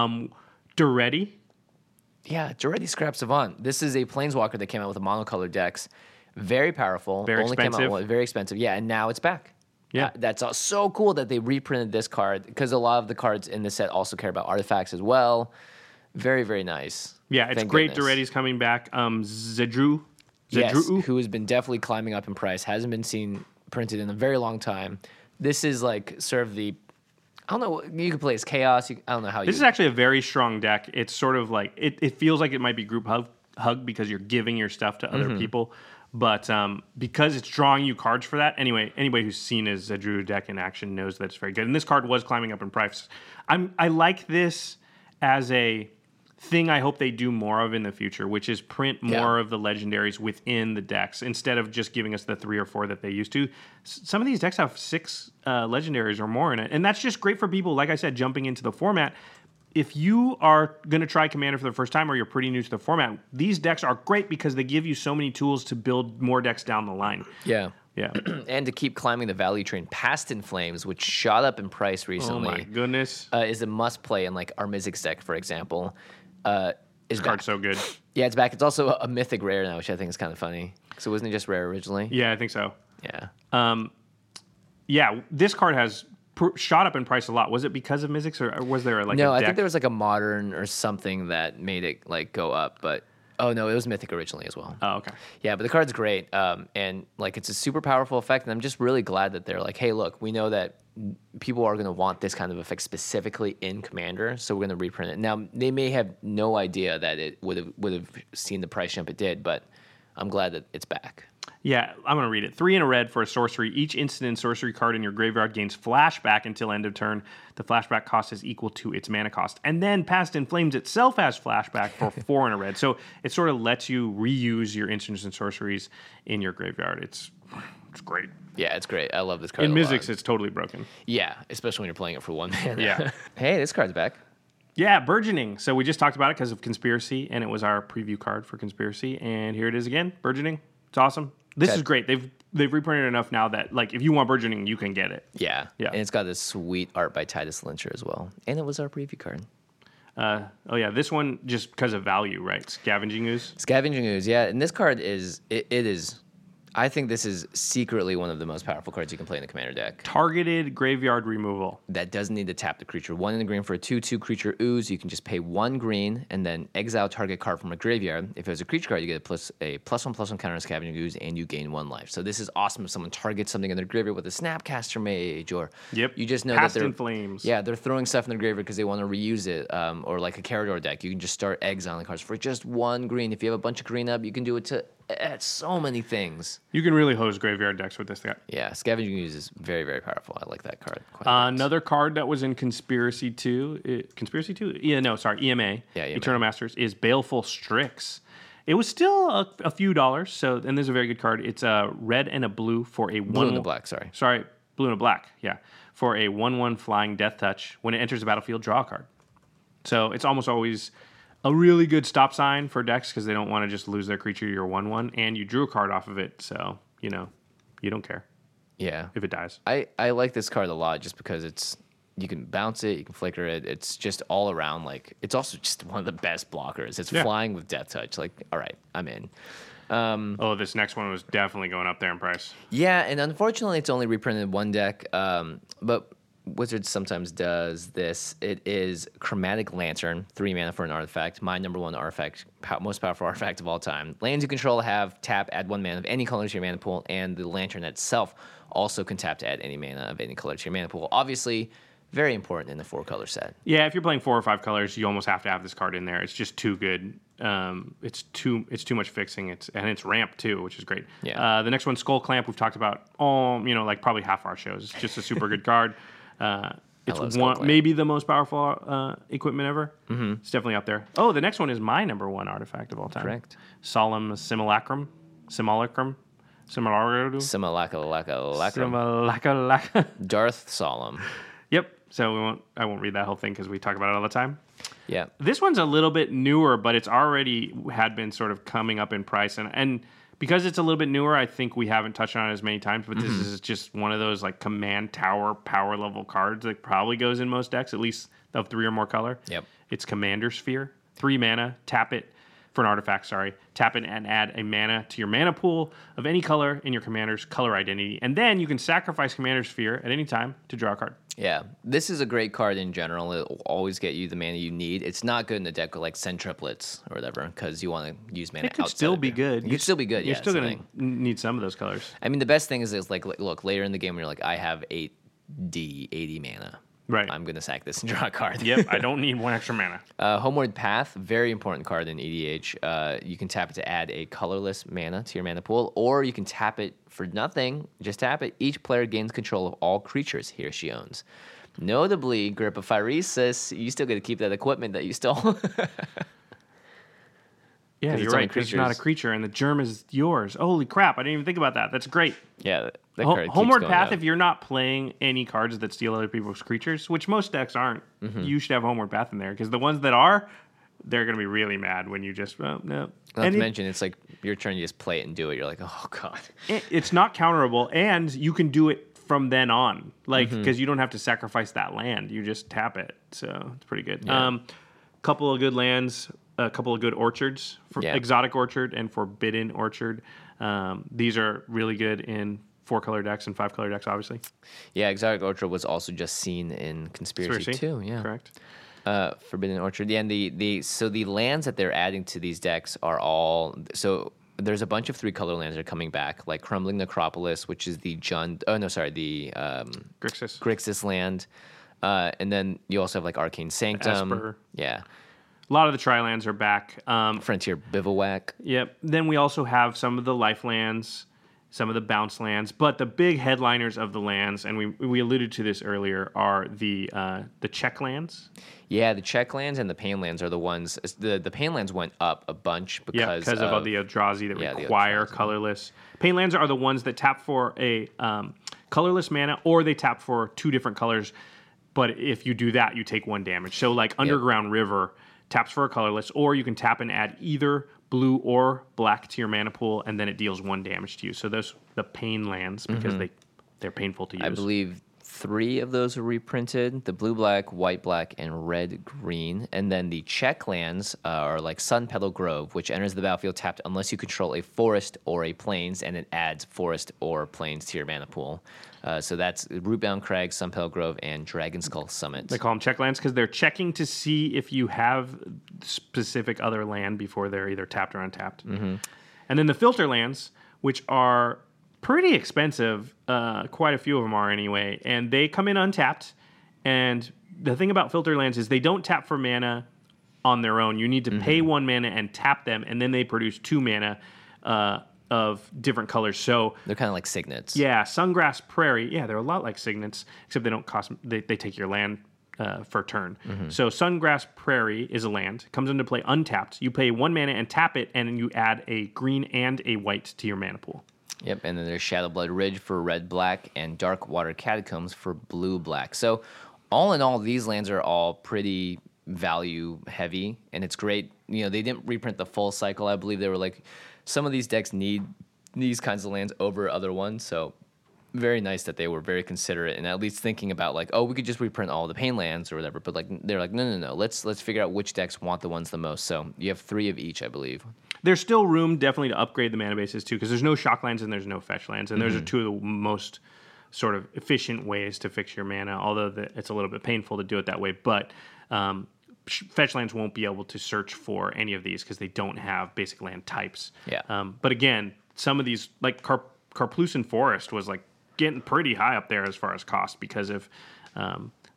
[SPEAKER 3] Duretti.
[SPEAKER 4] Yeah, Duretti Scrap Savant. This is a Planeswalker that came out with a monocolored decks. Very powerful.
[SPEAKER 3] Very expensive.
[SPEAKER 4] Very expensive. Yeah, and now it's back.
[SPEAKER 3] Yeah.
[SPEAKER 4] That's so cool that they reprinted this card, because a lot of the cards in this set also care about artifacts as well. Very, very nice.
[SPEAKER 3] Yeah, it's great. Duretti's coming back. Zedru.
[SPEAKER 4] Yes, who has been definitely climbing up in price. Hasn't been seen printed in a very long time. This is like sort of the, I don't know, you could play as Chaos. I don't know how
[SPEAKER 3] This is actually a very strong deck. It's sort of like, it feels like it might be group hug because you're giving your stuff to other people. But because it's drawing you cards for that, anybody who's seen a Zedru deck in action knows that it's very good. And this card was climbing up in price. I like this as a thing I hope they do more of in the future, which is print more of the legendaries within the decks instead of just giving us the 3 or 4 that they used to. Some of these decks have 6 legendaries or more in it. And that's just great for people, like I said, jumping into the format. If you are going to try Commander for the first time or you're pretty new to the format, these decks are great because they give you so many tools to build more decks down the line.
[SPEAKER 4] Yeah.
[SPEAKER 3] Yeah.
[SPEAKER 4] And to keep climbing the value train. Past in Flames, which shot up in price recently.
[SPEAKER 3] Oh my goodness.
[SPEAKER 4] Is a must play in like our Mizzix deck, for example.
[SPEAKER 3] This card's so good.
[SPEAKER 4] Yeah, it's back. It's also a mythic rare now, which I think is kind of funny. So wasn't it just rare originally?
[SPEAKER 3] Yeah, I think so.
[SPEAKER 4] Yeah.
[SPEAKER 3] This card has shot up in price a lot. Was it because of Mizzix, or was there like
[SPEAKER 4] no?
[SPEAKER 3] A deck?
[SPEAKER 4] I think there was like a modern or something that made it like go up, but oh no, it was mythic originally as well.
[SPEAKER 3] Oh, okay.
[SPEAKER 4] Yeah, but the card's great, and like it's a super powerful effect, and I'm just really glad that they're like, hey, look, we know that people are going to want this kind of effect specifically in Commander, so we're going to reprint it. Now they may have no idea that it would have seen the price jump it did, but I'm glad that it's back.
[SPEAKER 3] Yeah, I'm going to read it. 3 and a red for a sorcery. Each instant and sorcery card in your graveyard gains flashback until end of turn. The flashback cost is equal to its mana cost. And then Past in Flames itself has flashback for 4 and a red. So it sort of lets you reuse your instants and sorceries in your graveyard. It's great.
[SPEAKER 4] Yeah, it's great. I love this card.
[SPEAKER 3] In Mizzix, it's totally broken.
[SPEAKER 4] Yeah, especially when you're playing it for 1 mana.
[SPEAKER 3] Yeah.
[SPEAKER 4] Hey, this card's back.
[SPEAKER 3] Yeah, Burgeoning. So we just talked about it because of Conspiracy, and it was our preview card for Conspiracy. And here it is again, Burgeoning. It's awesome. This is great. They've reprinted enough now that like if you want Burgeoning, you can get it.
[SPEAKER 4] Yeah. And it's got this sweet art by Titus Lyncher as well. And it was our preview card.
[SPEAKER 3] Oh yeah, this one just because of value, right? Scavenging Ooze.
[SPEAKER 4] Scavenging Ooze, yeah. And this card is it is. I think this is secretly one of the most powerful cards you can play in the Commander deck.
[SPEAKER 3] Targeted graveyard removal.
[SPEAKER 4] That doesn't need to tap the creature. 1 in the green for a 2/2 creature ooze. You can just pay 1 green and then exile target card from a graveyard. If it was a creature card, you get a +1/+1 counter on Scavenging Ooze, and you gain 1 life. So this is awesome if someone targets something in their graveyard with a Snapcaster Mage, or you just know
[SPEAKER 3] Past
[SPEAKER 4] that they're
[SPEAKER 3] in Flames.
[SPEAKER 4] Yeah, they're throwing stuff in their graveyard because they want to reuse it, or like a Carador deck. You can just start exiling cards for just 1 green. If you have a bunch of green up, you can do it to so many things.
[SPEAKER 3] You can really hose graveyard decks with this guy.
[SPEAKER 4] Yeah, Scavenging Ooze is very, very powerful. I like that card quite a bit.
[SPEAKER 3] Another card that was in Conspiracy 2. Conspiracy 2? Yeah, no, sorry, EMA.
[SPEAKER 4] Yeah, EMA.
[SPEAKER 3] Eternal Masters is Baleful Strix. It was still a few dollars, so, and this is a very good card. It's a red and a blue for a
[SPEAKER 4] Blue and a black, sorry.
[SPEAKER 3] Sorry, blue and a black, yeah. For a 1/1 flying Death Touch. When it enters the battlefield, draw a card. So it's almost always a really good stop sign for decks because they don't want to just lose their creature to your 1/1, and you drew a card off of it, so, you don't care.
[SPEAKER 4] Yeah.
[SPEAKER 3] If it dies.
[SPEAKER 4] I like this card a lot just because you can bounce it, you can flicker it. It's just all around, like, it's also just one of the best blockers. It's flying with Death Touch. Like, all right, I'm in.
[SPEAKER 3] This next one was definitely going up there in price.
[SPEAKER 4] Yeah, and unfortunately, it's only reprinted 1 deck, but Wizards sometimes does this. It is Chromatic Lantern, 3 mana for an artifact. My number 1 artifact, most powerful artifact of all time. Lands you control have tap, add 1 mana of any color to your mana pool, and the lantern itself also can tap to add any mana of any color to your mana pool. Obviously, Very important in the 4-color set.
[SPEAKER 3] Yeah, if you're playing 4 or 5 colors, you almost have to have this card in there. It's just too good. It's too much fixing. It's ramp too, which is great.
[SPEAKER 4] Yeah.
[SPEAKER 3] The next one, Skull Clamp, we've talked about like probably half our shows. It's just a super good card. It's
[SPEAKER 4] love Skull Clamp.
[SPEAKER 3] maybe the most powerful equipment ever. Mm-hmm. It's definitely up there. Oh, the next one is my number 1 artifact of all time.
[SPEAKER 4] Correct.
[SPEAKER 3] Solemn Simulacrum. Simulacrum.
[SPEAKER 4] Simulacra. Darth Solemn.
[SPEAKER 3] Yep. So I won't read that whole thing because we talk about it all the time.
[SPEAKER 4] Yeah.
[SPEAKER 3] This one's a little bit newer, but it's already had been sort of coming up in price. And because it's a little bit newer, I think we haven't touched on it as many times, but this is just one of those like command tower power level cards that probably goes in most decks, at least of 3 or more color.
[SPEAKER 4] Yep.
[SPEAKER 3] It's Commander Sphere. 3 mana, tap it for an artifact, tap it and add a mana to your mana pool of any color in your commander's color identity. And then you can sacrifice Commander Sphere at any time to draw a card.
[SPEAKER 4] Yeah, this is a great card in general. It'll always get you the mana you need. It's not good in a deck with like Centruplets or whatever because you want to use mana
[SPEAKER 3] It could
[SPEAKER 4] outside
[SPEAKER 3] still
[SPEAKER 4] of
[SPEAKER 3] be
[SPEAKER 4] your-
[SPEAKER 3] good.
[SPEAKER 4] It could still be good,
[SPEAKER 3] You're
[SPEAKER 4] yeah.
[SPEAKER 3] still
[SPEAKER 4] that's the
[SPEAKER 3] going to
[SPEAKER 4] thing.
[SPEAKER 3] need some of those colors.
[SPEAKER 4] I mean, the best thing is like, look, later in the game when you're like, I have 80 mana.
[SPEAKER 3] Right.
[SPEAKER 4] I'm going to sack this and draw a card.
[SPEAKER 3] Yep, I don't need 1 extra mana.
[SPEAKER 4] Homeward Path, very important card in EDH. You can tap it to add a colorless mana to your mana pool, or you can tap it for nothing. Just tap it. Each player gains control of all creatures he or she owns. Notably, Grip of Phyresis, you still get to keep that equipment that you stole.
[SPEAKER 3] Yeah,
[SPEAKER 4] 'Cause
[SPEAKER 3] you're
[SPEAKER 4] it's only
[SPEAKER 3] right. 'Cause it's not a
[SPEAKER 4] creatures.
[SPEAKER 3] creature, and the germ is yours. Holy crap! I didn't even think about that. That's great.
[SPEAKER 4] Yeah, that card keeps
[SPEAKER 3] Homeward
[SPEAKER 4] going
[SPEAKER 3] Path.
[SPEAKER 4] up.
[SPEAKER 3] If you're not playing any cards that steal other people's creatures, which most decks aren't, you should have Homeward Path in there because the ones that are, they're gonna be really mad when you just no.
[SPEAKER 4] Not
[SPEAKER 3] And
[SPEAKER 4] to mention, it's like your turn, you just play it and do it. You're like, oh god.
[SPEAKER 3] it's not counterable, and you can do it from then on, like because you don't have to sacrifice that land. You just tap it, so it's pretty good.
[SPEAKER 4] Yeah.
[SPEAKER 3] Couple of good lands, a couple of good orchards, for
[SPEAKER 4] Yeah.
[SPEAKER 3] Exotic Orchard and Forbidden Orchard. These are really good in 4-color decks and 5-color decks, obviously.
[SPEAKER 4] Yeah, Exotic Orchard was also just seen in Conspiracy 2. Yeah,
[SPEAKER 3] Correct.
[SPEAKER 4] Forbidden Orchard. Yeah, and the lands that they're adding to these decks are all so. There's a bunch of 3-color lands that are coming back, like Crumbling Necropolis, which is the Grixis land, and then you also have like Arcane Sanctum.
[SPEAKER 3] Esper.
[SPEAKER 4] Yeah,
[SPEAKER 3] A lot of the tri-lands are back.
[SPEAKER 4] Frontier Bivouac.
[SPEAKER 3] Yep. Then we also have some of the life lands, some of the bounce lands, but the big headliners of the lands, and we alluded to this earlier, are the check lands.
[SPEAKER 4] Yeah, the Czech lands and the Pain lands are the ones. The Pain lands went up a bunch because
[SPEAKER 3] of all the Eldrazi that
[SPEAKER 4] the
[SPEAKER 3] require
[SPEAKER 4] Eldrazi.
[SPEAKER 3] colorless. Pain lands are the ones that tap for a colorless mana, or they tap for 2 different colors. But if you do that, you take 1 damage. So like Underground River taps for a colorless, or you can tap and add either blue or black to your mana pool, and then it deals 1 damage to you. So those the Pain lands because they're painful to use.
[SPEAKER 4] I believe 3 of those were reprinted: the blue, black, white, black, and red, green. And then the Czech lands are like Sun Petal Grove, which enters the battlefield tapped unless you control a forest or a plains, and it adds forest or plains to your mana pool. So that's Rootbound Crag, Sun Petal Grove, and Dragon Skull Summit.
[SPEAKER 3] They call them check lands because they're checking to see if you have specific other land before they're either tapped or untapped. And then the filter lands, which are pretty expensive, quite a few of them are anyway, and they come in untapped. And the thing about filter lands is they don't tap for mana on their own. You need to pay 1 mana and tap them, and then they produce 2 mana of different colors. So
[SPEAKER 4] They're kind of like signets.
[SPEAKER 3] yeah, Sungrass Prairie. Yeah, they're a lot like signets, except they don't cost. They take your land for a turn. So Sungrass Prairie is a land. Comes into play untapped. You pay 1 mana and tap it, and you add a green and a white to your mana pool.
[SPEAKER 4] Yep, and then there's Shadowblood Ridge for red-black and Darkwater Catacombs for blue-black. So all in all, these lands are all pretty value-heavy, and it's great. You know, they didn't reprint the full cycle. I believe they were like, some of these decks need these kinds of lands over other ones, so very nice that they were very considerate and at least thinking about like, oh, we could just reprint all the Pain lands or whatever, but like they're like, no, let's figure out which decks want the ones the most. So you have 3 of each, I believe.
[SPEAKER 3] There's still room definitely to upgrade the mana bases too, because there's no shock lands and there's no fetch lands, and those are 2 of the most sort of efficient ways to fix your mana. Although it's a little bit painful to do it that way, but fetch lands won't be able to search for any of these because they don't have basic land types.
[SPEAKER 4] Yeah.
[SPEAKER 3] But again, some of these like Karplusan Forest was like getting pretty high up there as far as cost because of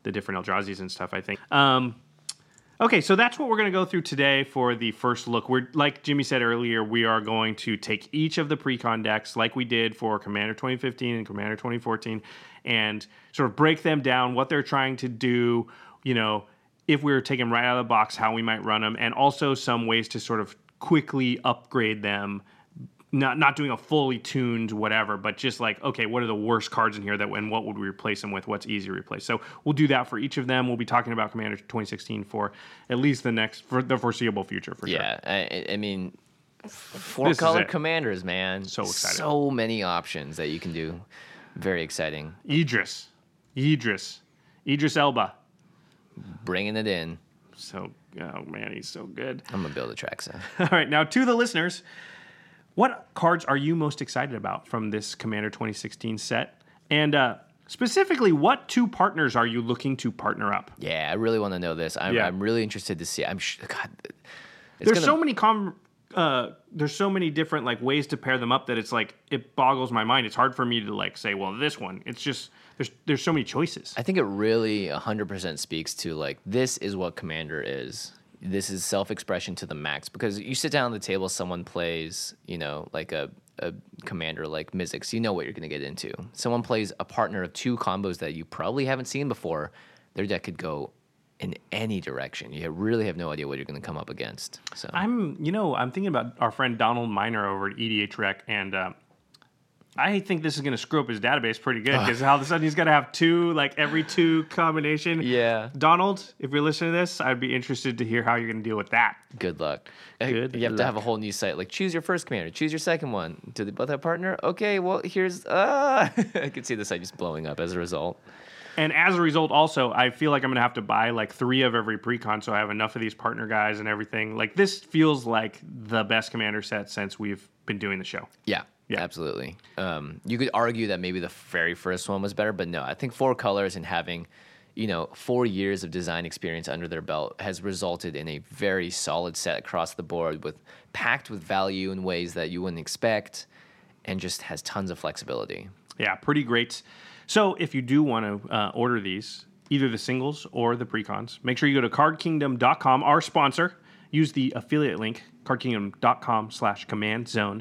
[SPEAKER 3] the different Eldrazi's and stuff, I think. Okay, so that's what we're going to go through today for the first look. We're, like Jimmy said earlier, we are going to take each of the pre-con decks like we did for Commander 2015 and Commander 2014 and sort of break them down, what they're trying to do, you know, if we were taking them right out of the box, how we might run them, and also some ways to sort of quickly upgrade them. Not doing a fully tuned whatever, but just like, okay, what are the worst cards in here and what would we replace them with? What's easy to replace? So we'll do that for each of them. We'll be talking about Commander 2016 for at least for the foreseeable future for sure.
[SPEAKER 4] Yeah, I mean, 4-color commanders, man.
[SPEAKER 3] So exciting.
[SPEAKER 4] So many options that you can do. Very exciting.
[SPEAKER 3] Idris Elba.
[SPEAKER 4] Bringing it in.
[SPEAKER 3] So, oh man, he's so good.
[SPEAKER 4] I'm going to build a track set.
[SPEAKER 3] All right, now to the listeners, what cards are you most excited about from this Commander 2016 set? And specifically, what 2 partners are you looking to partner up?
[SPEAKER 4] Yeah, I really want to know this. I'm really interested to see. I'm sure. God,
[SPEAKER 3] there's so many different like ways to pair them up that it's like it boggles my mind. It's hard for me to like say, well, this one. It's just there's so many choices.
[SPEAKER 4] I think it really 100% speaks to like this is what Commander is. This is self-expression to the max, because you sit down at the table, someone plays, you know, like a commander like Mizzix, you know what you're going to get into. Someone plays a partner of 2 combos that you probably haven't seen before, their deck could go in any direction. You really have no idea what you're going to come up against. So
[SPEAKER 3] I'm thinking about our friend Donald Miner over at EDH Rec, and I think this is going to screw up his database pretty good, because all of a sudden he's got to have 2, like every 2 combination.
[SPEAKER 4] Yeah.
[SPEAKER 3] Donald, if you're listening to this, I'd be interested to hear how you're going to deal with that.
[SPEAKER 4] Good luck.
[SPEAKER 3] Good
[SPEAKER 4] You have
[SPEAKER 3] luck.
[SPEAKER 4] to have a whole new site. Like, choose your first commander. Choose your second one. Do they both have partner? Okay, well, here's... I can see the site just blowing up as a result.
[SPEAKER 3] And as a result, also, I feel like I'm going to have to buy like 3 of every pre-con, so I have enough of these partner guys and everything. Like, this feels like the best Commander set since we've been doing the show.
[SPEAKER 4] Yeah. Absolutely. You could argue that maybe the very first one was better, but no, I think 4 colors and having, 4 years of design experience under their belt has resulted in a very solid set across the board, packed with value in ways that you wouldn't expect, and just has tons of flexibility.
[SPEAKER 3] Yeah, pretty great. So if you do want to order these, either the singles or the pre-cons, make sure you go to cardkingdom.com, our sponsor. Use the affiliate link, cardkingdom.com/command zone.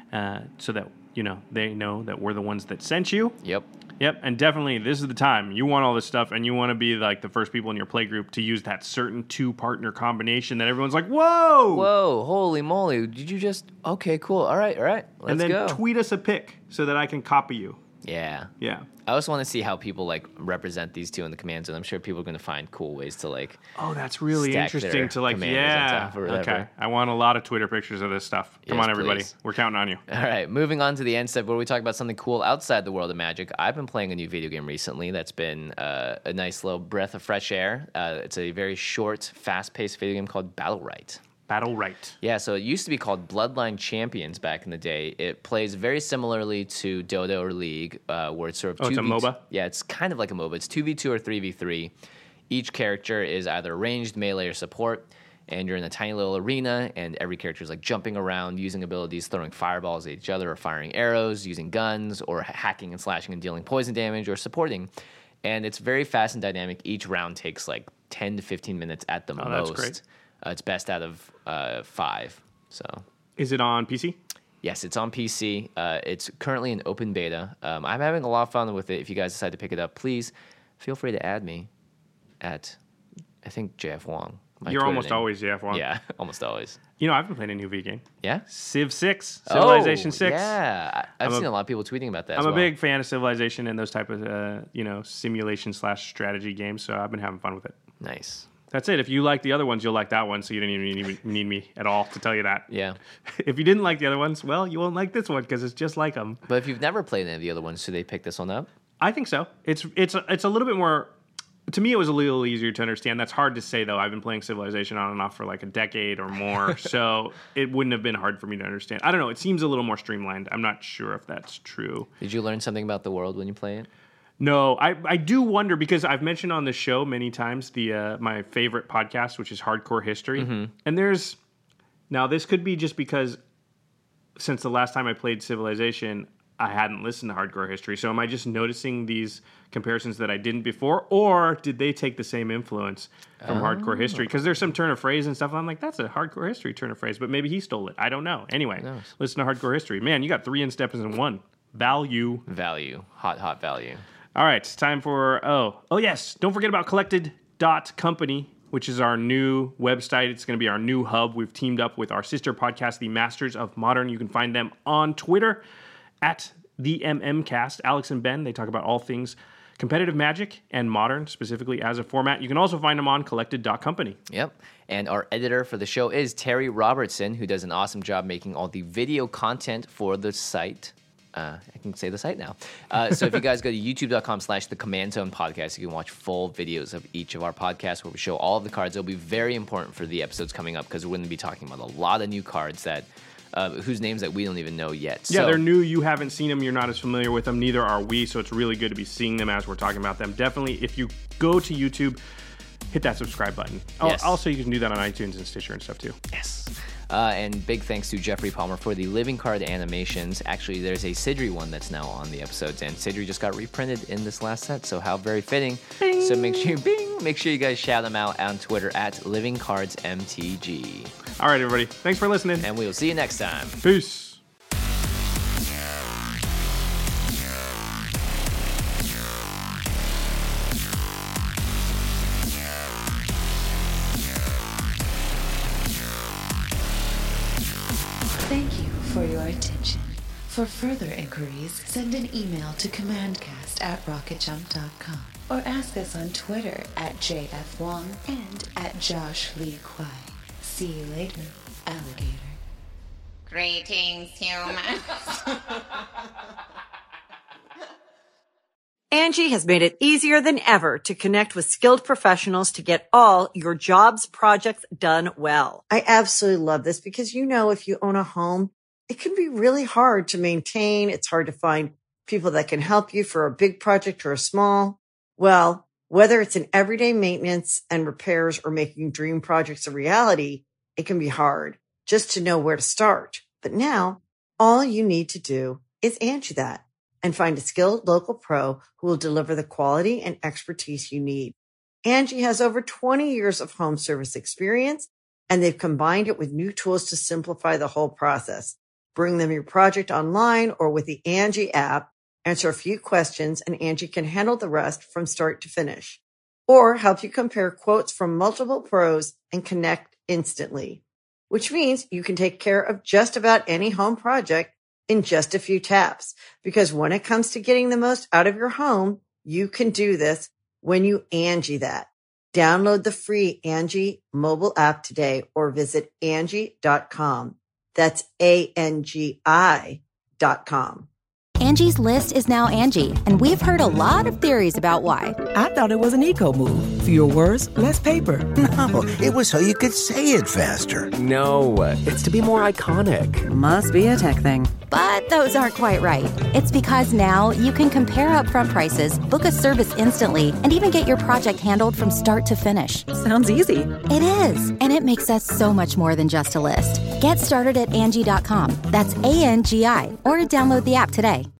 [SPEAKER 3] So that, they know that we're the ones that sent you. Yep, and definitely this is the time. You want all this stuff, and you want to be like the first people in your play group to use that certain 2-partner combination that everyone's like, whoa,
[SPEAKER 4] holy moly, did you just, okay, cool, all right, let's go.
[SPEAKER 3] And then tweet us a pic so that I can copy you.
[SPEAKER 4] Yeah.
[SPEAKER 3] I
[SPEAKER 4] also want to see how people like represent these 2 in the command zone. I'm sure people are going to find cool ways to like.
[SPEAKER 3] Oh, that's really
[SPEAKER 4] stack
[SPEAKER 3] interesting
[SPEAKER 4] their
[SPEAKER 3] to like.
[SPEAKER 4] commanders on
[SPEAKER 3] Yeah.
[SPEAKER 4] top or whatever.
[SPEAKER 3] Okay. I want a lot of Twitter pictures of this stuff. Come
[SPEAKER 4] Yes,
[SPEAKER 3] on, everybody.
[SPEAKER 4] please.
[SPEAKER 3] We're counting on you.
[SPEAKER 4] All right, moving on to the end step where we talk about something cool outside the world of Magic. I've been playing a new video game recently that's been a nice little breath of fresh air. It's a very short, fast-paced video game called Battlerite.
[SPEAKER 3] Battlerite.
[SPEAKER 4] Yeah, so it used to be called Bloodline Champions back in the day. It plays very similarly to Dota or League, where it's sort of 2v2.
[SPEAKER 3] It's a MOBA?
[SPEAKER 4] Yeah, it's kind of like a MOBA. It's 2v2 or 3v3. Each character is either ranged, melee, or support, and you're in a tiny little arena, and every character is like jumping around, using abilities, throwing fireballs at each other, or firing arrows, using guns, or hacking and slashing and dealing poison damage, or supporting. And it's very fast and dynamic. Each round takes like 10 to 15 minutes at the most.
[SPEAKER 3] That's great.
[SPEAKER 4] It's best out of 5. So,
[SPEAKER 3] Is it on PC?
[SPEAKER 4] yes, it's on PC. It's currently in open beta. I'm having a lot of fun with it. If you guys decide to pick it up, please feel free to add me at, I think, JF Wong. my
[SPEAKER 3] You're
[SPEAKER 4] Twitter
[SPEAKER 3] almost
[SPEAKER 4] name.
[SPEAKER 3] always JF1.
[SPEAKER 4] Yeah, almost always.
[SPEAKER 3] I've been playing a new V game.
[SPEAKER 4] Yeah?
[SPEAKER 3] Civ 6. Civilization 6.
[SPEAKER 4] Yeah. I've seen a lot of people tweeting about that
[SPEAKER 3] I'm
[SPEAKER 4] as
[SPEAKER 3] a
[SPEAKER 4] well.
[SPEAKER 3] big fan of Civilization and those type of, simulation/strategy games, so I've been having fun with it.
[SPEAKER 4] Nice.
[SPEAKER 3] That's it. If you like the other ones, you'll like that one, so you didn't even need me at all to tell you that.
[SPEAKER 4] Yeah.
[SPEAKER 3] If you didn't like the other ones, well, you won't like this one because it's just like them.
[SPEAKER 4] But if you've never played any of the other ones, should they pick this one up?
[SPEAKER 3] I think so. It's a little bit more. To me, it was a little easier to understand. That's hard to say, though. I've been playing Civilization on and off for like a decade or more, so it wouldn't have been hard for me to understand. I don't know. It seems a little more streamlined. I'm not sure if that's true.
[SPEAKER 4] Did you learn something about the world when you play it?
[SPEAKER 3] No, I do wonder, because I've mentioned on the show many times my favorite podcast, which is Hardcore History.
[SPEAKER 4] Mm-hmm.
[SPEAKER 3] And now this could be just because since the last time I played Civilization, I hadn't listened to Hardcore History. So am I just noticing these comparisons that I didn't before, or did they take the same influence from Hardcore History? Because there's some turn of phrase and stuff. I'm like, that's a Hardcore History turn of phrase, but maybe he stole it. I don't know. Anyway, listen to Hardcore History. Man, you got 3 in-steps in one. Value.
[SPEAKER 4] Hot value.
[SPEAKER 3] All right, it's time for, yes, don't forget about Collected.company, which is our new website. It's going to be our new hub. We've teamed up with our sister podcast, The Masters of Modern. You can find them on Twitter at the MMcast. Alex and Ben, they talk about all things competitive Magic and Modern, specifically as a format. You can also find them on Collected.company.
[SPEAKER 4] Yep. And our editor for the show is Terry Robertson, who does an awesome job making all the video content for the site. I can say the site now. So if you guys go to youtube.com/the Command Zone podcast, you can watch full videos of each of our podcasts where we show all of the cards. It'll be very important for the episodes coming up because we're going to be talking about a lot of new cards that whose names that we don't even know yet.
[SPEAKER 3] Yeah, they're new. You haven't seen them. You're not as familiar with them. Neither are we. So it's really good to be seeing them as we're talking about them. Definitely, if you go to YouTube, hit that subscribe button.
[SPEAKER 4] Yes.
[SPEAKER 3] Also, you can do that on iTunes and Stitcher and stuff too.
[SPEAKER 4] Yes. And big thanks to Jeffrey Palmer for the living card animations. Actually, there's a Sidri one that's now on the episodes, and Sidri just got reprinted in this last set, so how very fitting. Bing. So make sure you guys shout them out on Twitter at LivingCardsMTG.
[SPEAKER 3] All right, everybody. Thanks for listening.
[SPEAKER 4] And we'll see you next time.
[SPEAKER 3] Peace.
[SPEAKER 2] Thank you for your attention. For further inquiries, send an email to commandcast@rocketjump.com or ask us on Twitter at JFWong and at Josh Lee Kwai. See you later, alligator.
[SPEAKER 5] Greetings, humans.
[SPEAKER 6] Angie has made it easier than ever to connect with skilled professionals to get all your jobs projects done well. I absolutely love this because, if you own a home, it can be really hard to maintain. It's hard to find people that can help you for a big project or a small. Well, whether it's in everyday maintenance and repairs or making dream projects a reality, it can be hard just to know where to start. But now all you need to do is Angie that and find a skilled local pro who will deliver the quality and expertise you need. Angie has over 20 years of home service experience, and they've combined it with new tools to simplify the whole process. Bring them your project online or with the Angie app, answer a few questions, and Angie can handle the rest from start to finish. Or help you compare quotes from multiple pros and connect instantly, which means you can take care of just about any home project in just a few taps. Because when it comes to getting the most out of your home, you can do this when you Angie that. Download the free Angie mobile app today or visit Angie.com. That's ANGI.com.
[SPEAKER 1] Angie's List is now Angie, and we've heard a lot of theories about why.
[SPEAKER 7] I thought it was an eco move. Fewer words, less paper.
[SPEAKER 8] No, it was so you could say it faster.
[SPEAKER 9] No, it's to be more iconic.
[SPEAKER 7] Must be a tech thing.
[SPEAKER 1] But those aren't quite right. It's because now you can compare upfront prices, book a service instantly, and even get your project handled from start to finish.
[SPEAKER 7] Sounds easy.
[SPEAKER 1] It is, and it makes us so much more than just a list. Get started at Angie.com. That's ANGI, or download the app today.